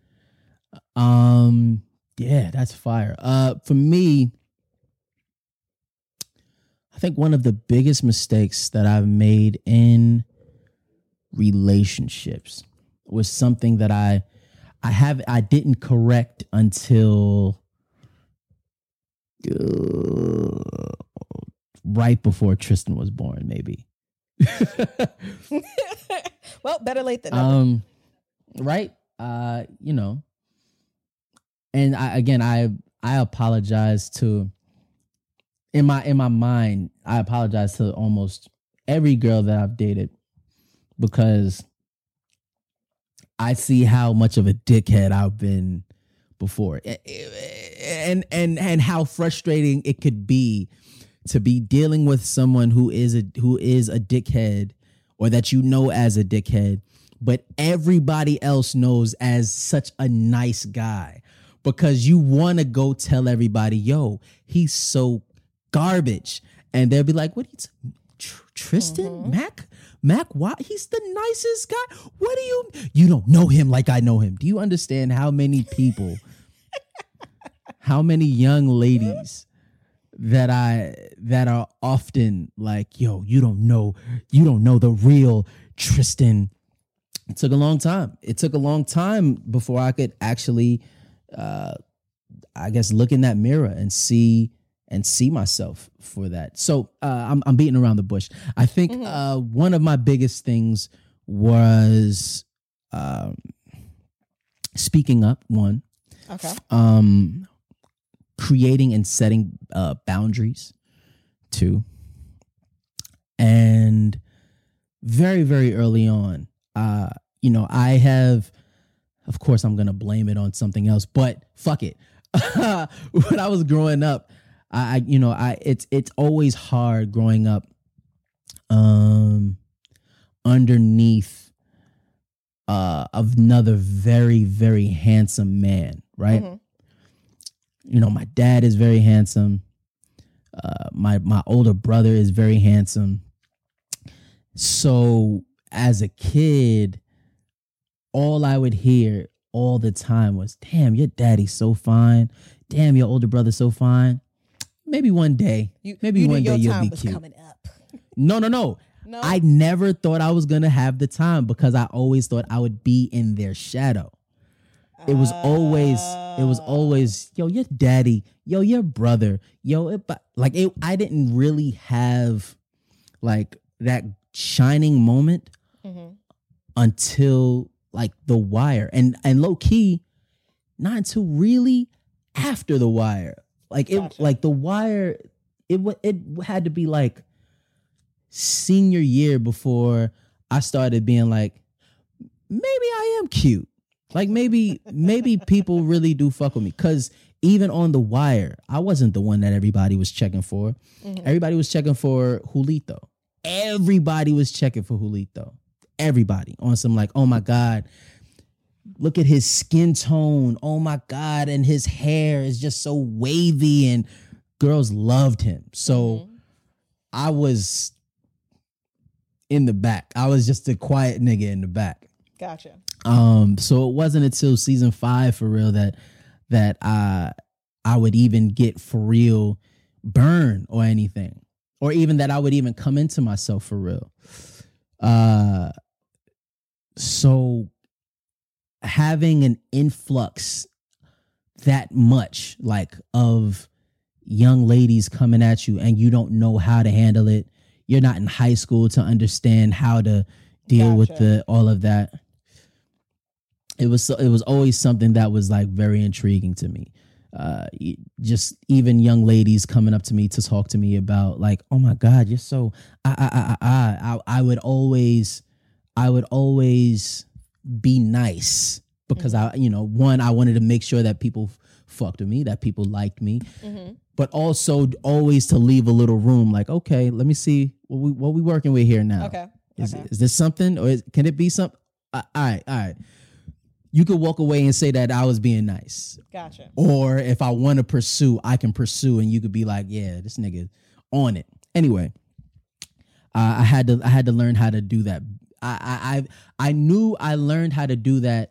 Um, yeah, that's fire. Uh, for me, I think one of the biggest mistakes that I've made in relationships was something that I, I have, I didn't correct until Uh, right before Tristan was born, maybe. Well, better late than never. Um, right? Uh, you know, and I, again, I I apologize to. in my in my mind, I apologize to almost every girl that I've dated because I see how much of a dickhead I've been before, and and and how frustrating it could be to be dealing with someone who is a who is a dickhead, or that you know as a dickhead, but everybody else knows as such a nice guy, because you want to go tell everybody, yo, he's so garbage, and they'll be like, what are you t- Tr- Tristan mm-hmm. Mac Mac why he's the nicest guy. What do you you don't know him like I know him? Do you understand how many people how many young ladies that I that are often like, yo, you don't know you don't know the real Tristan. It took a long time. It took a long time before I could actually uh I guess look in that mirror and see and see myself for that. So uh, I'm, I'm beating around the bush. I think mm-hmm. uh, one of my biggest things was um, speaking up, one. Okay. Um, creating and setting uh, boundaries, two. And very, very early on, uh, you know, I have, of course, I'm going to blame it on something else, but fuck it. When I was growing up, I, you know, I it's it's always hard growing up um, underneath uh, another very, very handsome man, right? Mm-hmm. You know, my dad is very handsome. Uh, my my older brother is very handsome. So as a kid, all I would hear all the time was, damn, your daddy's so fine. Damn, your older brother's so fine. Maybe one day, you, maybe you one day your you'll time be was cute. Coming up. No, no, no, no. I never thought I was going to have the time because I always thought I would be in their shadow. It was uh, always, it was always, yo, your daddy, yo, your brother, yo, it, like it, I didn't really have like that shining moment mm-hmm. until like The Wire, and and low key, not until really after The Wire. Like it, gotcha. like The Wire, it it had to be like senior year before I started being like, maybe I am cute. Like maybe maybe people really do fuck with me. Cause even on The Wire, I wasn't the one that everybody was checking for. Mm-hmm. Everybody was checking for Julito. Everybody was checking for Julito. Everybody on some like, oh my God, look at his skin tone. Oh my God. And his hair is just so wavy, and girls loved him. So mm-hmm. I was in the back. I was just a quiet nigga in the back. Gotcha. Um, so it wasn't until season five for real that that I I would even get for real burn or anything. Or even that I would even come into myself for real. Uh so having an influx that much like of young ladies coming at you and you don't know how to handle it. You're not in high school to understand how to deal gotcha. with the all of that. It was it was always something that was like very intriguing to me. Uh, just even young ladies coming up to me to talk to me about like, oh my God, you're so I I I I I, I would always I would always be nice because mm-hmm. I you know one I wanted to make sure that people fucked with me, that people liked me, mm-hmm. but also always to leave a little room like, okay, let me see what we what we working with here now. Okay, is okay. is this something or is, can it be something? Uh, all right, all right. You could walk away and say that I was being nice. Gotcha. Or if I want to pursue, I can pursue, and you could be like, yeah, this nigga on it. Anyway, uh, I had to I had to learn how to do that. I I I knew I learned how to do that.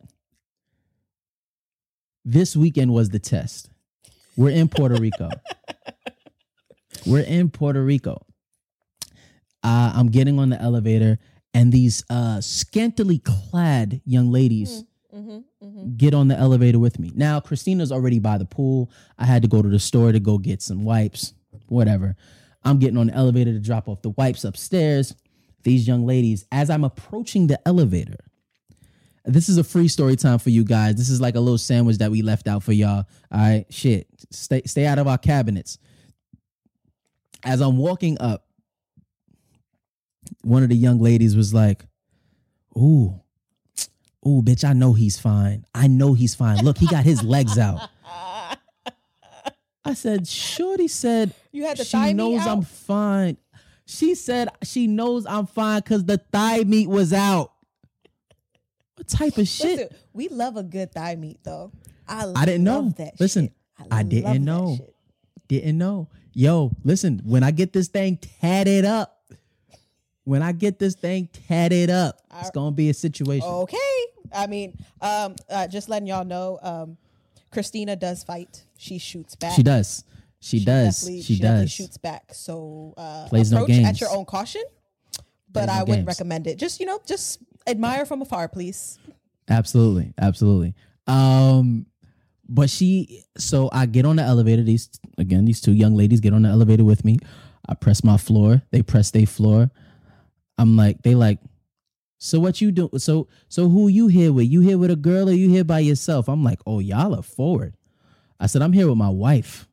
This weekend was the test. We're in Puerto Rico. We're in Puerto Rico. Uh, I'm getting on the elevator, and these uh, scantily clad young ladies. Mm. Mm-hmm, mm-hmm. Get on the elevator with me. Now, Christina's already by the pool. I had to go to the store to go get some wipes, whatever. I'm getting on the elevator to drop off the wipes upstairs. These young ladies, as I'm approaching the elevator, this is a free story time for you guys. This is like a little sandwich that we left out for y'all. All right, shit. Stay, stay out of our cabinets. as I'm walking up, one of the young ladies was like, ooh, ooh, bitch, I know he's fine. I know he's fine. Look, he got his legs out. I said, Shorty said, You had the she thigh meat knows out? I'm fine. She said she knows I'm fine because the thigh meat was out. What type of shit? Listen, we love a good thigh meat, though. I, I didn't know. love that Listen, shit. I, love didn't that know. shit. Didn't know. Yo, listen, when I get this thing tatted up, when I get this thing tatted up, it's going to be a situation. Okay. I mean, um, uh, just letting y'all know, um, Christina does fight. She shoots back. She does. She, She does. definitely- She, she definitely does. shoots back. So uh, Plays no approach at games. your own caution. But Plays no I wouldn't games. recommend it. Just, you know, just admire from afar, please. Absolutely. Absolutely. Um, but she, so I get on the elevator. These, again, these two young ladies get on the elevator with me. I press my floor. They press their floor. I'm like, they like, so what you do? So, so who you here with? You here with a girl or you here by yourself? I'm like, oh, y'all are forward. I said, I'm here with my wife.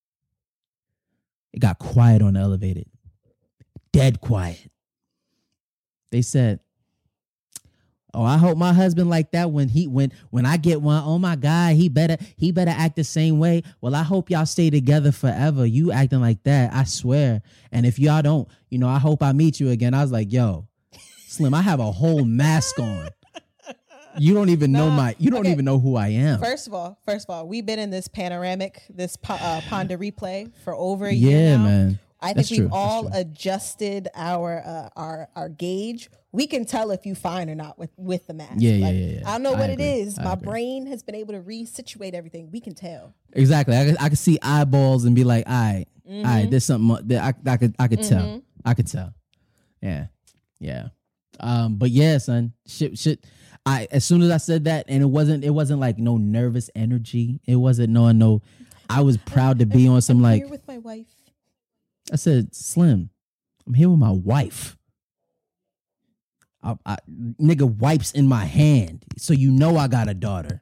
It got quiet on the elevator. Dead quiet. They said, oh, I hope my husband like that when he when when I get one. Oh my God, he better he better act the same way. Well, I hope y'all stay together forever. You acting like that, I swear. And if y'all don't, you know, I hope I meet you again. I was like, yo, Slim, I have a whole mask on. You don't even know Nah, my. You don't okay. even know who I am. First of all, first of all, we've been in this panoramic, this po- uh, Ponda replay for over a year Yeah, now. man. I think That's we've true. That's all true. adjusted our uh, our our gauge. We can tell if you fine or not with with the mask. Yeah, yeah, Like, yeah, yeah. I don't know I what agree. it is. I My agree. brain has been able to resituate everything. We can tell. Exactly. I could, I could see eyeballs and be like, all right, Mm-hmm. all right, there's something that I, I could I could tell. I could tell. Yeah. Yeah. Um, but yeah, son. Shit shit. I as soon as I said that, and it wasn't it wasn't like no nervous energy. It wasn't no no I was proud to be on some I'm like here with my wife. I said, Slim, I'm here with my wife. I, I, nigga wipes in my hand, so you know I got a daughter.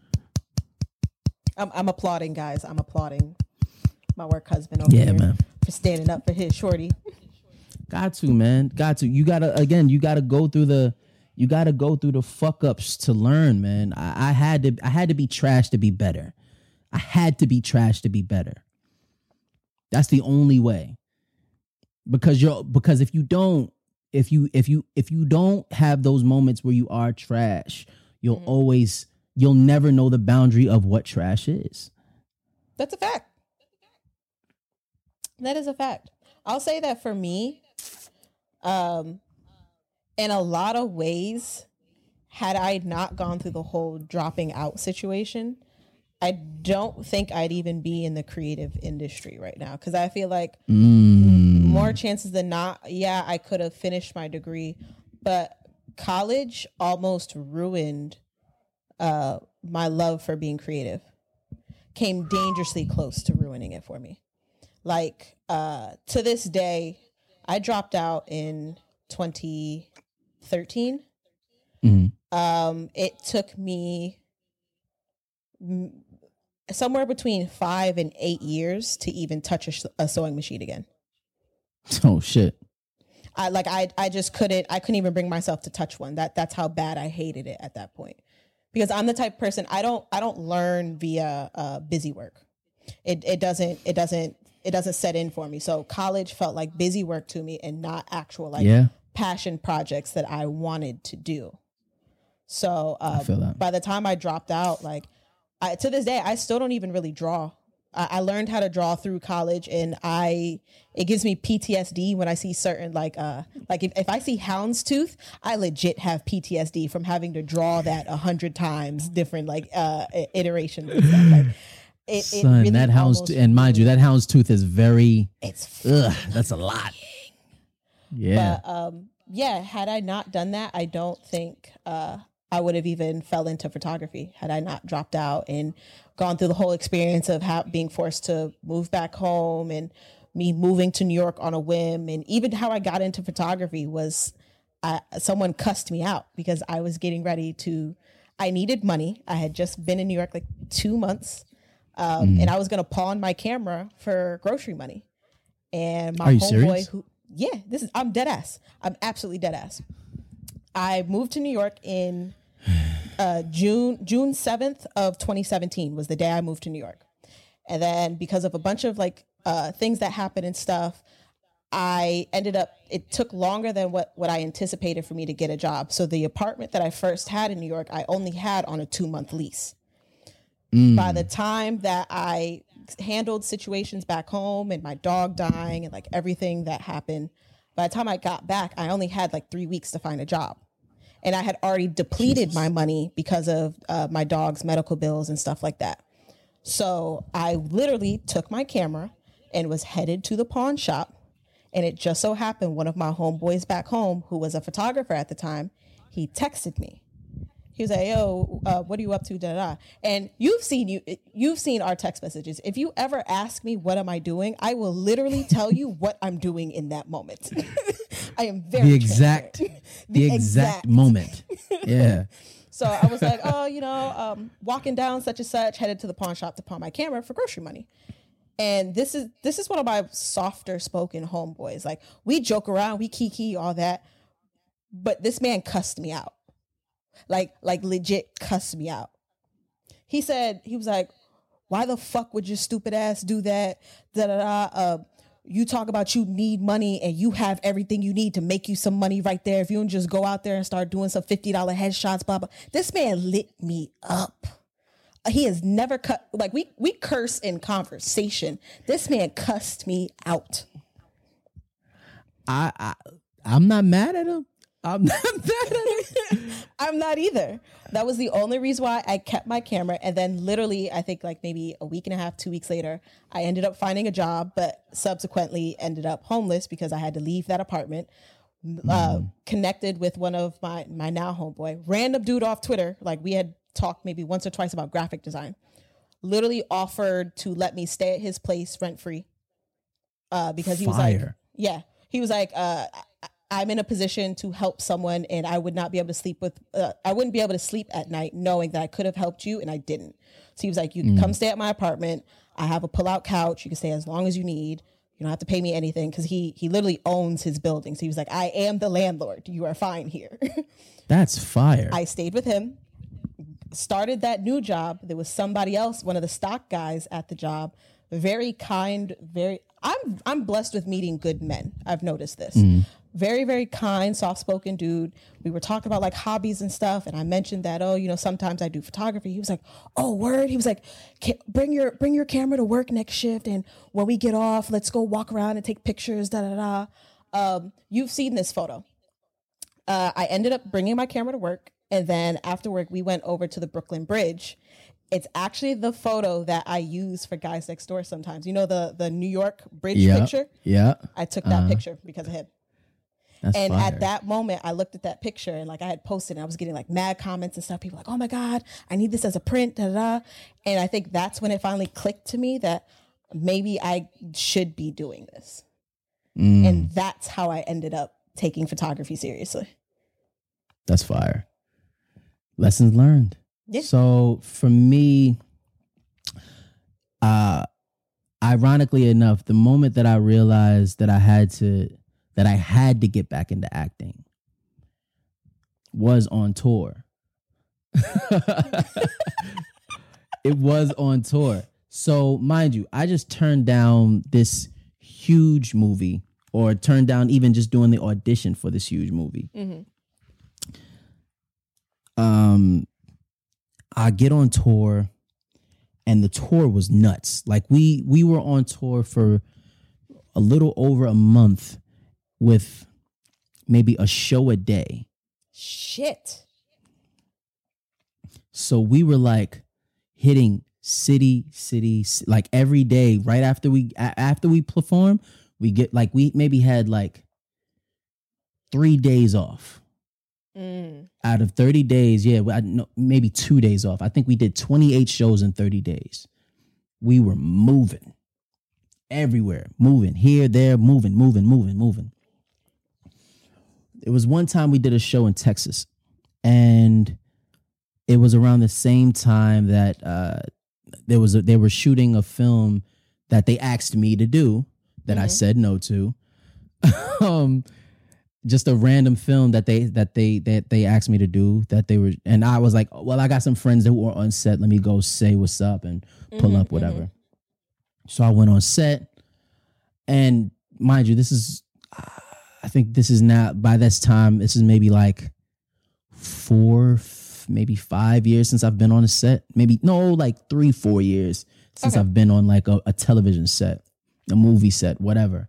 I'm, I'm applauding, guys. I'm applauding my work husband over Yeah, here man. for standing up for his shorty. Got to, man. Got to. You gotta again. You gotta go through the. You gotta go through the fuck ups to learn, man. I, I had to. I had to be trash to be better. I had to be trash to be better. That's the only way. Because you're. Because if you don't. If you. If you. If you don't have those moments where you are trash, you'll Mm-hmm. always. You'll never know the boundary of what trash is. That's a fact. That is a fact. I'll say that for me, um, in a lot of ways, had I not gone through the whole dropping out situation, I don't think I'd even be in the creative industry right now. Because I feel like Mm. more chances than not, yeah, I could have finished my degree, but college almost ruined uh, my love for being creative. Came dangerously close to ruining it for me. Like, uh, to this day, I dropped out in twenty thirteen. Mhm. Um, it took me mm, somewhere between five and eight years to even touch a, sh- a sewing machine again. Oh shit. I like I I just couldn't I couldn't even bring myself to touch one. That that's how bad I hated it at that point. Because I'm the type of person I don't I don't learn via uh, busy work. It it doesn't it doesn't it doesn't set in for me. So college felt like busy work to me and not actual like Yeah. passion projects that I wanted to do. So uh, feel that. by the time I dropped out, like I, to this day, I still don't even really draw. I, I learned how to draw through college, and I it gives me P T S D when I see certain like uh like if, if I see houndstooth, I legit have P T S D from having to draw that a hundred times, different like uh iterations and stuff. Like it, it Son, really that hound's almost- and mind you, that houndstooth is very. it's Ugh, that's a lot. Yeah. But um, yeah, had I not done that, I don't think uh, I would have even fell into photography. Had I not dropped out and gone through the whole experience of how, being forced to move back home and me moving to New York on a whim, and even how I got into photography was uh, someone cussed me out because I was getting ready to. I needed money. I had just been in New York like two months, um, and I was going to pawn my camera for grocery money. And my Are you homeboy serious? who yeah, this is I'm dead ass. I'm absolutely dead ass. I moved to New York in uh, June June seventh of twenty seventeen was the day I moved to New York. And then because of a bunch of like uh, things that happened and stuff, I ended up, it took longer than what, what I anticipated for me to get a job. So the apartment that I first had in New York, I only had on a two month lease. Mm. By the time that I handled situations back home and my dog dying and like everything that happened, by the time I got back, I only had like three weeks to find a job. And I had already depleted Jesus. my money because of uh, my dog's medical bills and stuff like that. So I literally took my camera and was headed to the pawn shop. And it just so happened one of my homeboys back home, who was a photographer at the time, he texted me. He was like, yo, uh, what are you up to? Da, da, da. And you've seen you you've seen our text messages. If you ever ask me what am I doing, I will literally tell you what I'm doing in that moment. I am very the exact the, the exact, exact moment. Yeah. So I was like, oh, you know, um, walking down such and such, headed to the pawn shop to pawn my camera for grocery money. And this is this is one of my softer spoken homeboys. Like, we joke around, we kiki, all that. But this man cussed me out. Like, like legit cussed me out. He said, he was like, why the fuck would your stupid ass do that? Da da da. Uh, you talk about you need money and you have everything you need to make you some money right there. If you don't just go out there and start doing some fifty dollars headshots, blah, blah. This man lit me up. He has never cut, like we, we curse in conversation. This man cussed me out. I, I I'm not mad at him. I'm not mad at him. I'm not either. That was the only reason why I kept my camera. And then literally, I think like maybe a week and a half, two weeks later, I ended up finding a job, but subsequently ended up homeless because I had to leave that apartment. Mm. Uh, connected with one of my, my now homeboy, random dude off Twitter. Like, we had talked maybe once or twice about graphic design. Literally offered to let me stay at his place rent free. Uh, because he was Fire. like, yeah, he was like, uh, I'm in a position to help someone and I would not be able to sleep with, uh, I wouldn't be able to sleep at night knowing that I could have helped you and I didn't. So he was like, you can mm. come stay at my apartment. I have a pull-out couch. You can stay as long as you need. You don't have to pay me anything, because he he literally owns his building. So he was like, I am the landlord. You are fine here. That's fire. I stayed with him, started that new job. There was somebody else, one of the stock guys at the job, very kind, very, I'm I'm blessed with meeting good men. I've noticed this. Mm. Very, very kind, soft-spoken dude. We were talking about like hobbies and stuff, and I mentioned that, oh, you know, sometimes I do photography. He was like, oh, word. He was like, bring your bring your camera to work next shift, and when we get off, let's go walk around and take pictures, da da da. Um, you've seen this photo. Uh, I ended up bringing my camera to work, and then after work, we went over to the Brooklyn Bridge. It's actually the photo that I use for Guys Next Door sometimes. You know, the, the New York Bridge yeah, picture? Yeah. I took that uh, picture because of him. That's and fire. at that moment, I looked at that picture and like I had posted and I was getting like mad comments and stuff. People like, oh my God, I need this as a print, da da da. And I think that's when it finally clicked to me that maybe I should be doing this. Mm. And that's how I ended up taking photography seriously. That's fire. Lessons learned. Yeah. So for me, uh, ironically enough, the moment that I realized that I had to that I had to get back into acting was on tour. It was on tour. So mind you, I just turned down this huge movie, or turned down even just doing the audition for this huge movie. Mm-hmm. Um, I get on tour, and the tour was nuts. Like we we were on tour for a little over a month with maybe a show a day. Shit. So we were like hitting city, city, like every day. Right after we after we perform, we get like we maybe had like three days off. Mm. Out of thirty days, yeah, I, no, maybe two days off. I think we did twenty-eight shows in thirty days. We were moving everywhere, moving here, there, moving, moving, moving, moving. It was one time we did a show in Texas, and it was around the same time that uh, there was a, they were shooting a film that they asked me to do that Mm-hmm. I said no to. um, just a random film that they that they that they asked me to do that they were, and I was like, well, I got some friends that were on set. Let me go say what's up and pull Mm-hmm, up whatever. Mm-hmm. So I went on set, and mind you, this is, I think this is now by this time, this is maybe like four, maybe five years since I've been on a set. Maybe no, like three, four years since Okay. I've been on like a, a television set, a movie set, whatever.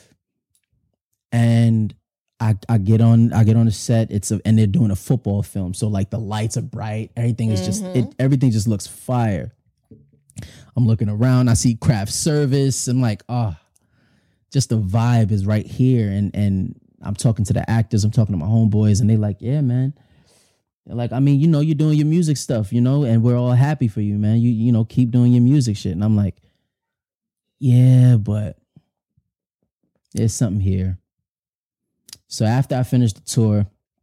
And I, I get on I get on the set. It's a, and they're doing a football film, so like the lights are bright. Everything is just it. Everything just looks fire. I'm looking around. I see craft service. I'm like, oh, just the vibe is right here. And and I'm talking to the actors. I'm talking to my homeboys, and they like, yeah, man. They're like, I mean, you know, you're doing your music stuff, you know, and we're all happy for you, man. You you know, keep doing your music shit. And I'm like, yeah, but there's something here. So after I finished the tour,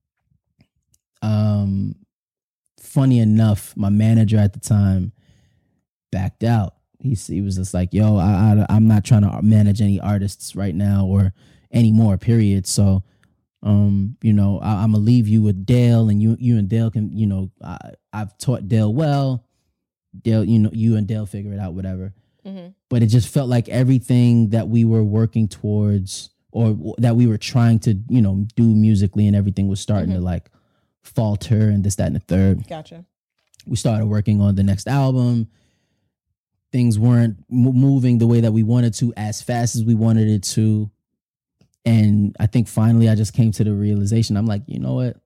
um, funny enough, my manager at the time backed out. He, he was just like, yo, I, I, I'm not trying to manage any artists right now or anymore, period. So, um, you know, I, I'm going to leave you with Dale, and you you and Dale can, you know, I, I've taught Dale well. Dale, you know, you and Dale figure it out, whatever. Mm-hmm. But it just felt like everything that we were working towards, or that we were trying to, you know, do musically, and everything was starting mm-hmm. to like falter and this, that, and the third. Gotcha. We started working on the next album. Things weren't m- moving the way that we wanted to, as fast as we wanted it to. And I think finally I just came to the realization. I'm like, you know what?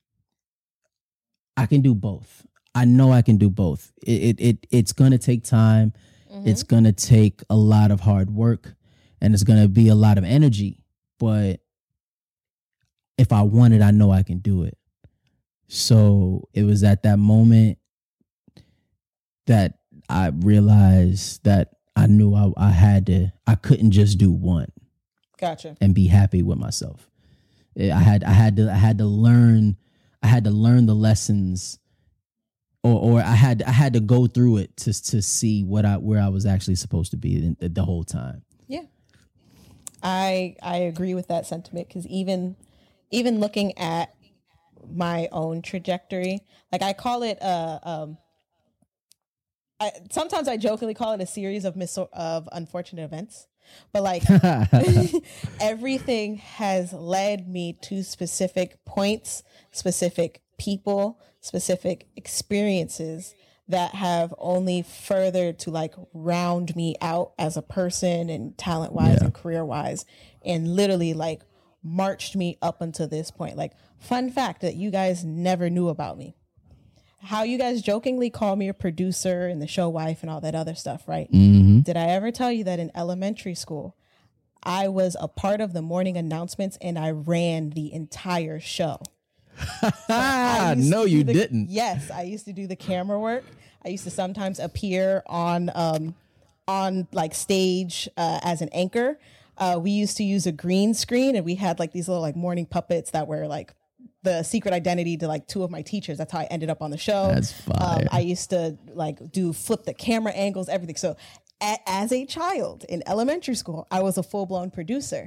I can do both. I know I can do both. It it, it it's gonna take time. Mm-hmm. It's gonna take a lot of hard work, and it's gonna be a lot of energy. But if I want it, I know I can do it. So it was at that moment that I realized that I knew I, I had to, I couldn't just do one. Gotcha. And be happy with myself. I had, I had to, I had to learn, I had to learn the lessons, or, or I had, I had to go through it to, to see what I, where I was actually supposed to be the, the whole time. Yeah. I I agree with that sentiment, because even even looking at my own trajectory, like I call it uh um I sometimes I jokingly call it a series of mis- of unfortunate events, but like everything has led me to specific points, specific people, specific experiences that have only further to like round me out as a person and talent wise Yeah. and career wise, and literally like marched me up until this point. Like, fun fact that you guys never knew about me. How you guys jokingly call me a producer and the show wife and all that other stuff, right? Mm-hmm. Did I ever tell you that in elementary school, I was a part of the morning announcements and I ran the entire show? Ah, used no, to do you the- didn't. Yes, I used to do the camera work. I used to sometimes appear on um, on like stage uh, as an anchor. Uh, we used to use a green screen, and we had like these little like morning puppets that were like the secret identity to like two of my teachers. That's how I ended up on the show. That's fire. Um, I used to like do flip the camera angles, everything. So a- as a child in elementary school, I was a full blown producer.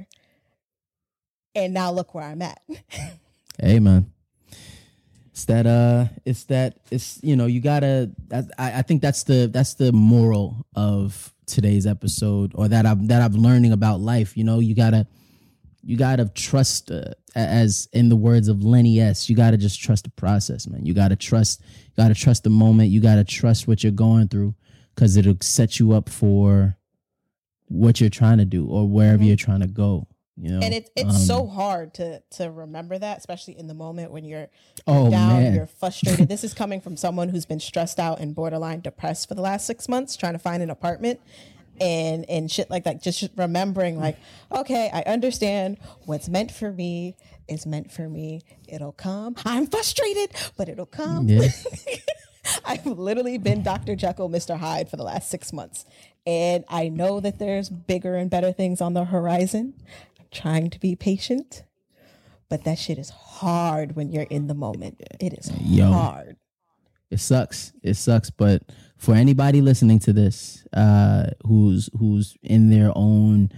And now look where I'm at. Hey, man. It's that, uh, it's that, it's, you know, you gotta, I, I think that's the, that's the moral of today's episode, or that I'm, that I'm learning about life. You know, you gotta, you gotta trust, uh, as in the words of Lenny S, you gotta just trust the process, man. You gotta trust, you gotta trust the moment. You gotta trust what you're going through, because it'll set you up for what you're trying to do, or wherever Mm-hmm. you're trying to go. You know, And it's it's Um, so hard to to remember that, especially in the moment when you're, you're Oh, down, man. you're frustrated. This is coming from someone who's been stressed out and borderline depressed for the last six months, trying to find an apartment and and shit like that. Just remembering, like, okay, I understand what's meant for me is meant for me. It'll come. I'm frustrated, but it'll come. Yeah. I've literally been Doctor Jekyll, Mister Hyde for the last six months. And I know that there's bigger and better things on the horizon. I'm trying to be patient, but that shit is hard when you're in the moment. It is Yo. hard. It sucks. It sucks. But for anybody listening to this, uh, who's who's in their own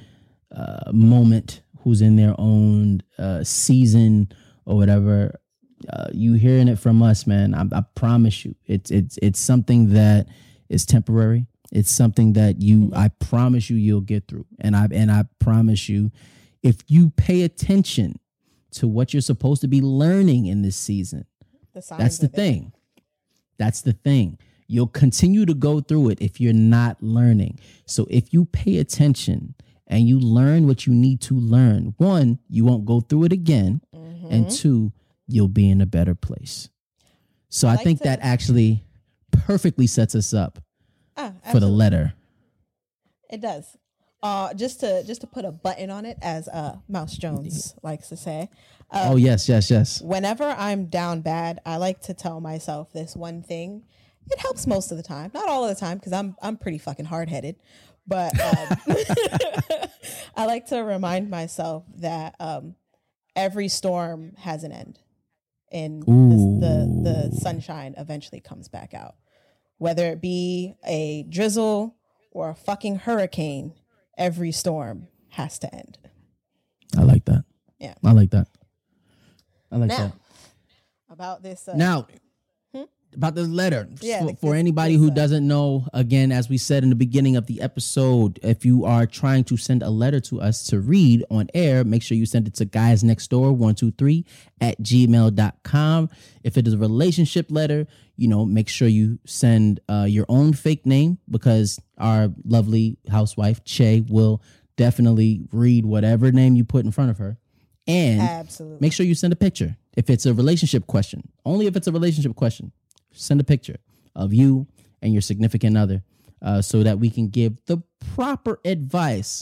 uh, moment, who's in their own uh, season or whatever, uh, you hearing it from us, man. I, I promise you, it's it's it's something that is temporary. It's something that you, I promise you, you'll get through. And I and I promise you, if you pay attention to what you're supposed to be learning in this season, The signs that's the are there. thing. That's the thing. You'll continue to go through it if you're not learning. So if you pay attention and you learn what you need to learn, one, you won't go through it again. Mm-hmm. And two, you'll be in a better place. So I, I like think to- that actually perfectly sets us up Ah, for the absolutely. letter. It does. Uh, just to just to put a button on it, as uh, Mouse Jones likes to say. Uh, Oh, yes, yes, yes. Whenever I'm down bad, I like to tell myself this one thing. It helps most of the time, not all of the time, because I'm I'm pretty fucking hard headed. But um, I like to remind myself that um, every storm has an end, and this, the the sunshine eventually comes back out. Whether it be a drizzle or a fucking hurricane, every storm has to end. I like that. Yeah. I like that. I like Now, that. about this. Uh, Now, about this letter, Yeah, for, the- for this- anybody this, who uh, doesn't know, again, as we said in the beginning of the episode, if you are trying to send a letter to us to read on air, make sure you send it to guys next door one two three at gmail dot com. If it is a relationship letter, you know, make sure you send uh, your own fake name, because our lovely housewife, Che, will definitely read whatever name you put in front of her. And Absolutely. make sure you send a picture. If it's a relationship question, only if it's a relationship question, send a picture of you and your significant other, uh, so that we can give the proper advice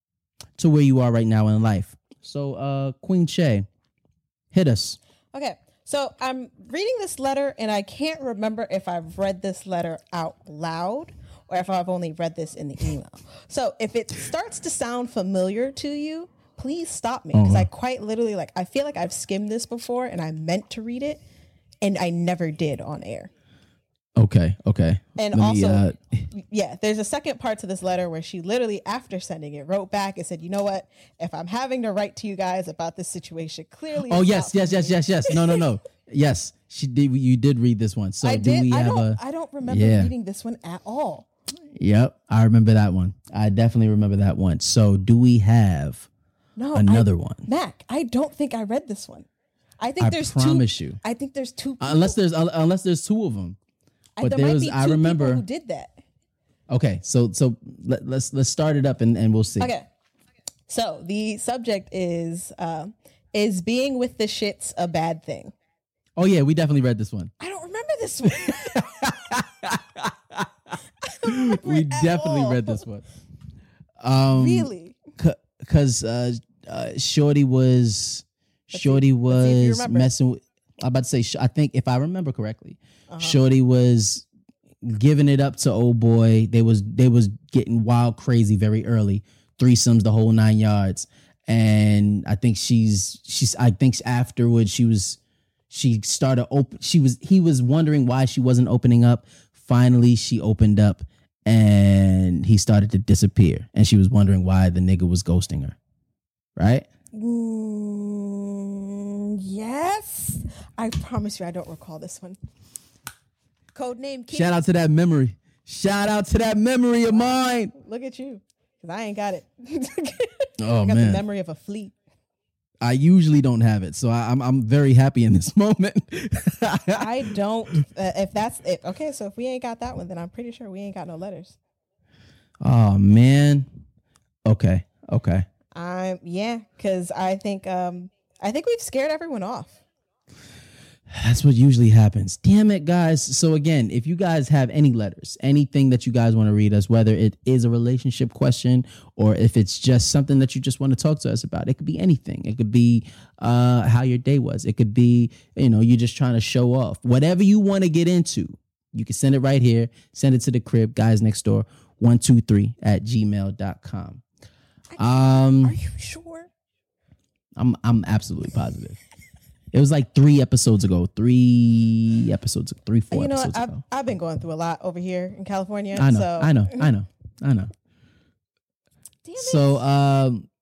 to where you are right now in life. So, uh, Queen Che, hit us. Okay, so I'm reading this letter, and I can't remember if I've read this letter out loud or if I've only read this in the email. So if it starts to sound familiar to you, please stop me, because I quite literally, like, I feel like I've skimmed this before and I meant to read it, and I never did on air. Okay, okay. And Let me, also, uh, yeah, there's a second part to this letter where she literally, after sending it, wrote back and said, you know what? If I'm having to write to you guys about this situation, clearly oh it's yes, not yes, for yes, me." yes, yes. No, no, no. Yes, she did. You did read this one. So I do did. we I have don't, a? I don't remember Yeah. reading this one at all. Yep, I remember that one. I definitely remember that one. So do we have No, another I, one? Mac, I don't think I read this one. I think I there's promise two. you. I think there's two. People. Unless there's uh, unless there's two of them. I, But there there might was. be I two remember. people who did that. Okay, so so let, let's let's start it up and, and we'll see. Okay, so the subject is uh, is being with the shits a bad thing? Oh yeah, we definitely read this one. I don't remember this one. We at definitely all. read this one. Um, Really? Because uh, uh, Shorty was Shorty let's see if you was remember. messing with. I'm about to say. Sh- I think if I remember correctly, Uh-huh. Shorty was giving it up to old boy. They was they was getting wild crazy very early, threesomes the whole nine yards. And I think she's she's I think afterwards she was she started open. She was he was wondering why she wasn't opening up. Finally, she opened up, and he started to disappear. And she was wondering why the nigga was ghosting her. Right? Mm, yes. I promise you, I don't recall this one. Codename Key. Shout out to that memory. Shout out to that memory of mine. Look at you, because I ain't got it. Oh I got man, the memory of a flea. I usually don't have it, so I, I'm I'm very happy in this moment. I don't. Uh, if that's it, okay. So if we ain't got that one, then I'm pretty sure we ain't got no letters. Oh man. Okay. Okay. Um, yeah, because I think um, I think we've scared everyone off. That's what usually happens. Damn it, guys. So again, if you guys have any letters, anything that you guys want to read us, whether it is a relationship question or if it's just something that you just want to talk to us about, it could be anything. It could be uh, how your day was. It could be, you know, you're just trying to show off. Whatever you want to get into, you can send it right here. Send it to the crib, guys next door, one two three at gmail dot com. Um, Are you sure? I'm I'm absolutely positive. It was like three episodes ago, three episodes, three, four You know, what? episodes I've, ago. I've been going through a lot over here in California. I know, so. I know, I know, I know. Damn it. So, um,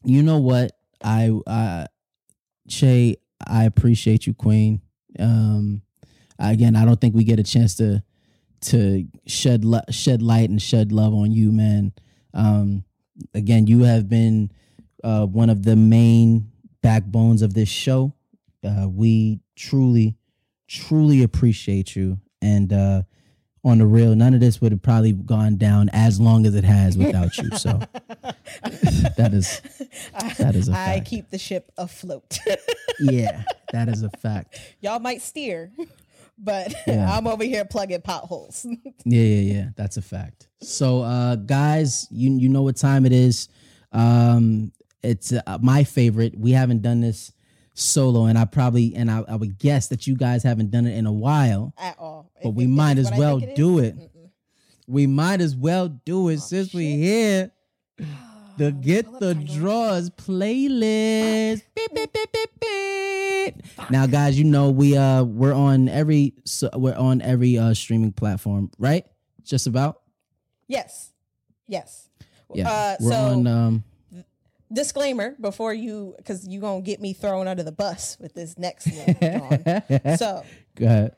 You know what? I uh Shay, I appreciate you, Queen. Um again, I don't think we get a chance to to shed lo- shed light and shed love on you, man. Um again, you have been uh one of the main backbones of this show. Uh we truly truly appreciate you, and uh on the real, none of this would have probably gone down as long as it has without you. So that is that is a fact. I keep the ship afloat. Yeah, that is a fact. Y'all might steer, but Yeah. I'm over here plugging potholes. Yeah, yeah, yeah. That's a fact. So, uh, guys, you you know what time it is. Um, it's uh, my favorite. We haven't done this solo, and I probably and I, I would guess that you guys haven't done it in a while. At all. But If we it- if might it's as what I well think it do is, it. mm-mm. We might as well do it since we here. The Get the Draws playlist. Beep, beep, beep, beep, beep. Now, guys, you know we uh we're on every so we're on every uh streaming platform, right? Just about. Yes. Yes. Yeah, Uh, we're so on. Um, disclaimer before you, because you're going to get me thrown under the bus with this next one. John. So go ahead.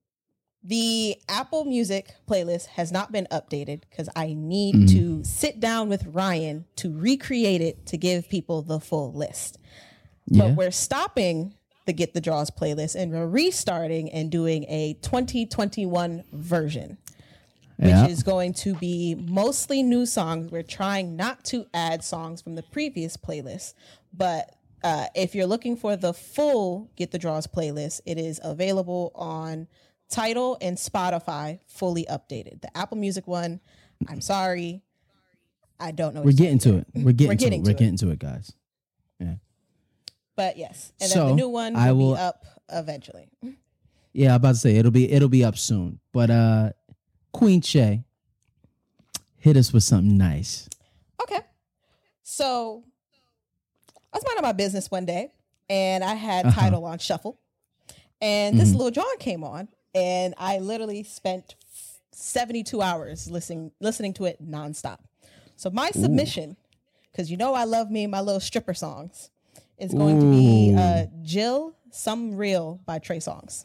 the Apple Music playlist has not been updated because I need Mhm. to sit down with Ryan to recreate it to give people the full list. Yeah. But we're stopping the Get the Draws playlist and we're restarting and doing a twenty twenty-one version, which Yeah. is going to be mostly new songs. We're trying not to add songs from the previous playlist, but uh, if you're looking for the full Get the Draws playlist, it is available on Tidal and Spotify, fully updated. The Apple Music one, I'm sorry, I don't know. what We're to say. getting to it. We're getting, We're getting to it. to We're it. getting to it, guys. Yeah. But yes, and So, then the new one will, I will- be up eventually. Yeah, I'm about to say it'll be it'll be up soon. But uh Queen Shay, hit us with something nice. Okay. So I was minding my business one day and I had Uh-huh. Tidal on shuffle. And this Mhm. Lil Jon came on and I literally spent seventy-two hours listening listening to it nonstop. So my submission, because you know I love me my little stripper songs, is going to be uh, Jill, Some Real by Trey Songz.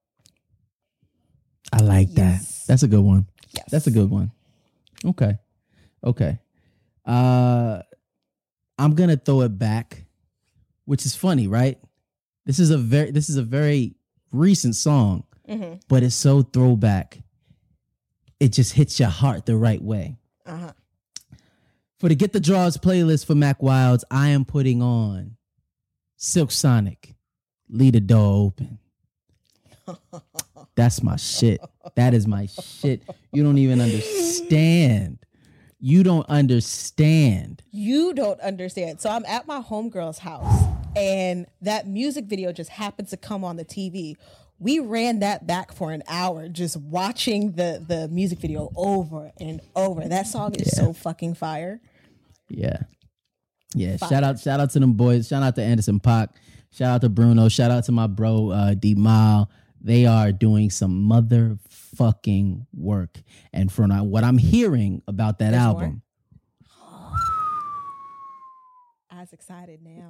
I like Yes. that. That's a good one. Yes. That's a good one. Okay. Okay. Uh I'm gonna throw it back, which is funny, right? This is a very this is a very recent song, Mm-hmm. but it's so throwback. It just hits your heart the right way. Uh-huh. For the Get the Draws playlist for Mac Wilds, I am putting on Silk Sonic, Leave the Door Open. That's my shit. That is my shit. You don't even understand. You don't understand. You don't understand. So I'm at my homegirl's house and that music video just happens to come on the T V. We ran that back for an hour just watching the, the music video over and over. That song is Yeah. so fucking fire. Yeah. Yeah. Fire. Shout out, shout out to them boys. Shout out to Anderson Paak. Shout out to Bruno. Shout out to my bro uh D Mile. They are doing some motherfucking work. And from what I'm hearing about that There's more? album, I was excited now.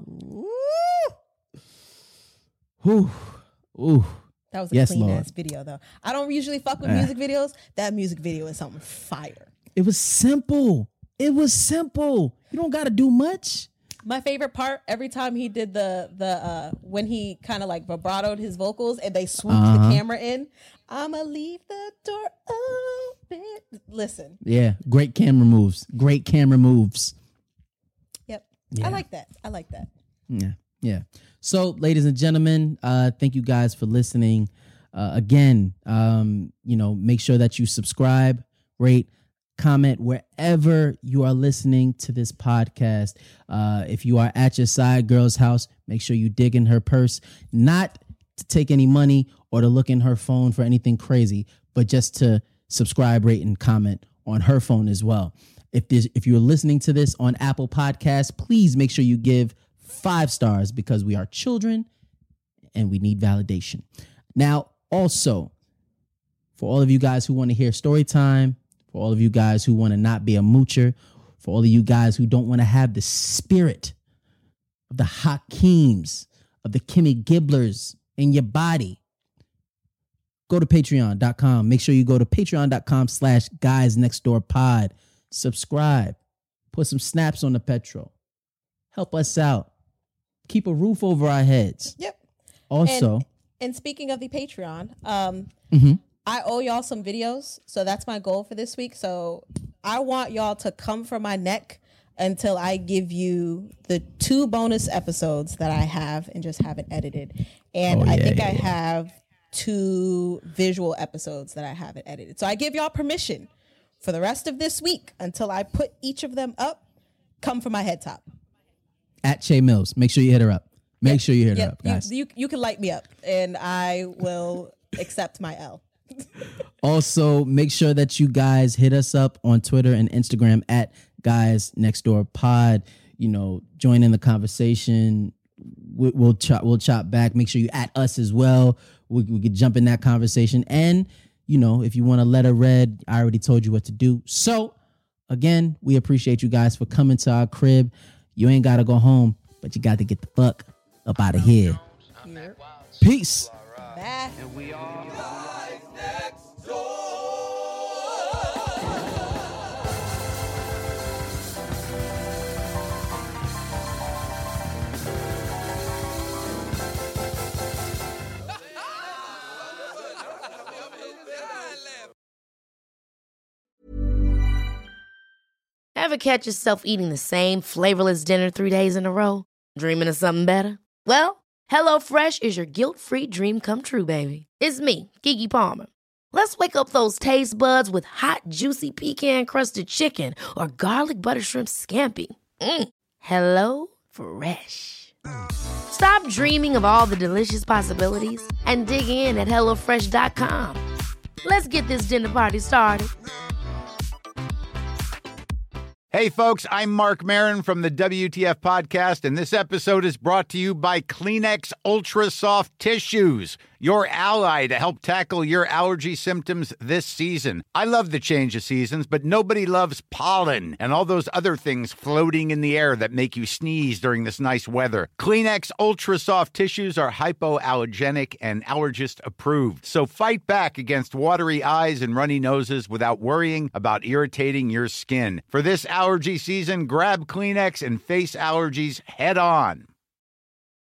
whew, ooh. That was a Yes, clean Lord. ass video though. I don't usually fuck with Ah. music videos. That music video is something fire. It was simple. It was simple. You don't got to do much. My favorite part, every time he did the the uh when he kind of like vibratoed his vocals and they swooped Uh-huh. the camera in, I'ma leave the door open. Listen, Yeah. Great camera moves. Great camera moves. yep, Yeah. I like that. I like that. Yeah. Yeah. So, ladies and gentlemen, uh, thank you guys for listening. Uh, again, um, you know, make sure that you subscribe, rate, comment wherever you are listening to this podcast. Uh, if you are at your side girl's house, make sure you dig in her purse, not to take any money or to look in her phone for anything crazy, but just to subscribe, rate, and comment on her phone as well. If this, if you're listening to this on Apple Podcasts, please make sure you give five stars because we are children and we need validation. Now, also, for all of you guys who want to hear story time, for all of you guys who want to not be a moocher, for all of you guys who don't want to have the spirit of the Hakeems, of the Kimmy Gibblers in your body, go to patreon dot com. Make sure you go to patreon dot com slash guys next door pod. Subscribe. Put some snaps on the petrol. Help us out. Keep a roof over our heads. Yep. Also, and, and speaking of the Patreon, um, mm-hmm. I owe y'all some videos. So that's my goal for this week. So I want y'all to come for my neck until I give you the two bonus episodes that I have and just haven't edited. And Oh, yeah, I think yeah, I yeah. have two visual episodes that I haven't edited. So I give y'all permission for the rest of this week until I put each of them up. Come for my head top. At Shay Mills. Make sure you hit her up. Make Yep. sure you hit her Yep. up, guys. You, you, you can light me up and I will accept my L. Also, make sure that you guys hit us up on Twitter and Instagram at Guys Next Door Pod. You know, join in the conversation. We, we'll chop. We'll chop back. Make sure you at us as well. We, we could jump in that conversation. And you know, if you want a letter read, I already told you what to do. So, again, we appreciate you guys for coming to our crib. You ain't gotta go home, but you got to get the fuck up out of here. Peace. Bye. And we are. Guys Next Door. Ever catch yourself eating the same flavorless dinner three days in a row? Dreaming of something better? Well, HelloFresh is your guilt-free dream come true, baby. It's me, Keke Palmer. Let's wake up those taste buds with hot, juicy pecan-crusted chicken or garlic butter shrimp scampi. Mm. Hello Fresh. Stop dreaming of all the delicious possibilities and dig in at hello fresh dot com. Let's get this dinner party started. Hey, folks, I'm Mark Marin from the W T F Podcast, and this episode is brought to you by Kleenex Ultra Soft Tissues, your ally to help tackle your allergy symptoms this season. I love the change of seasons, but nobody loves pollen and all those other things floating in the air that make you sneeze during this nice weather. Kleenex Ultra Soft Tissues are hypoallergenic and allergist approved, so fight back against watery eyes and runny noses without worrying about irritating your skin. For this allergy season, grab Kleenex and face allergies head on.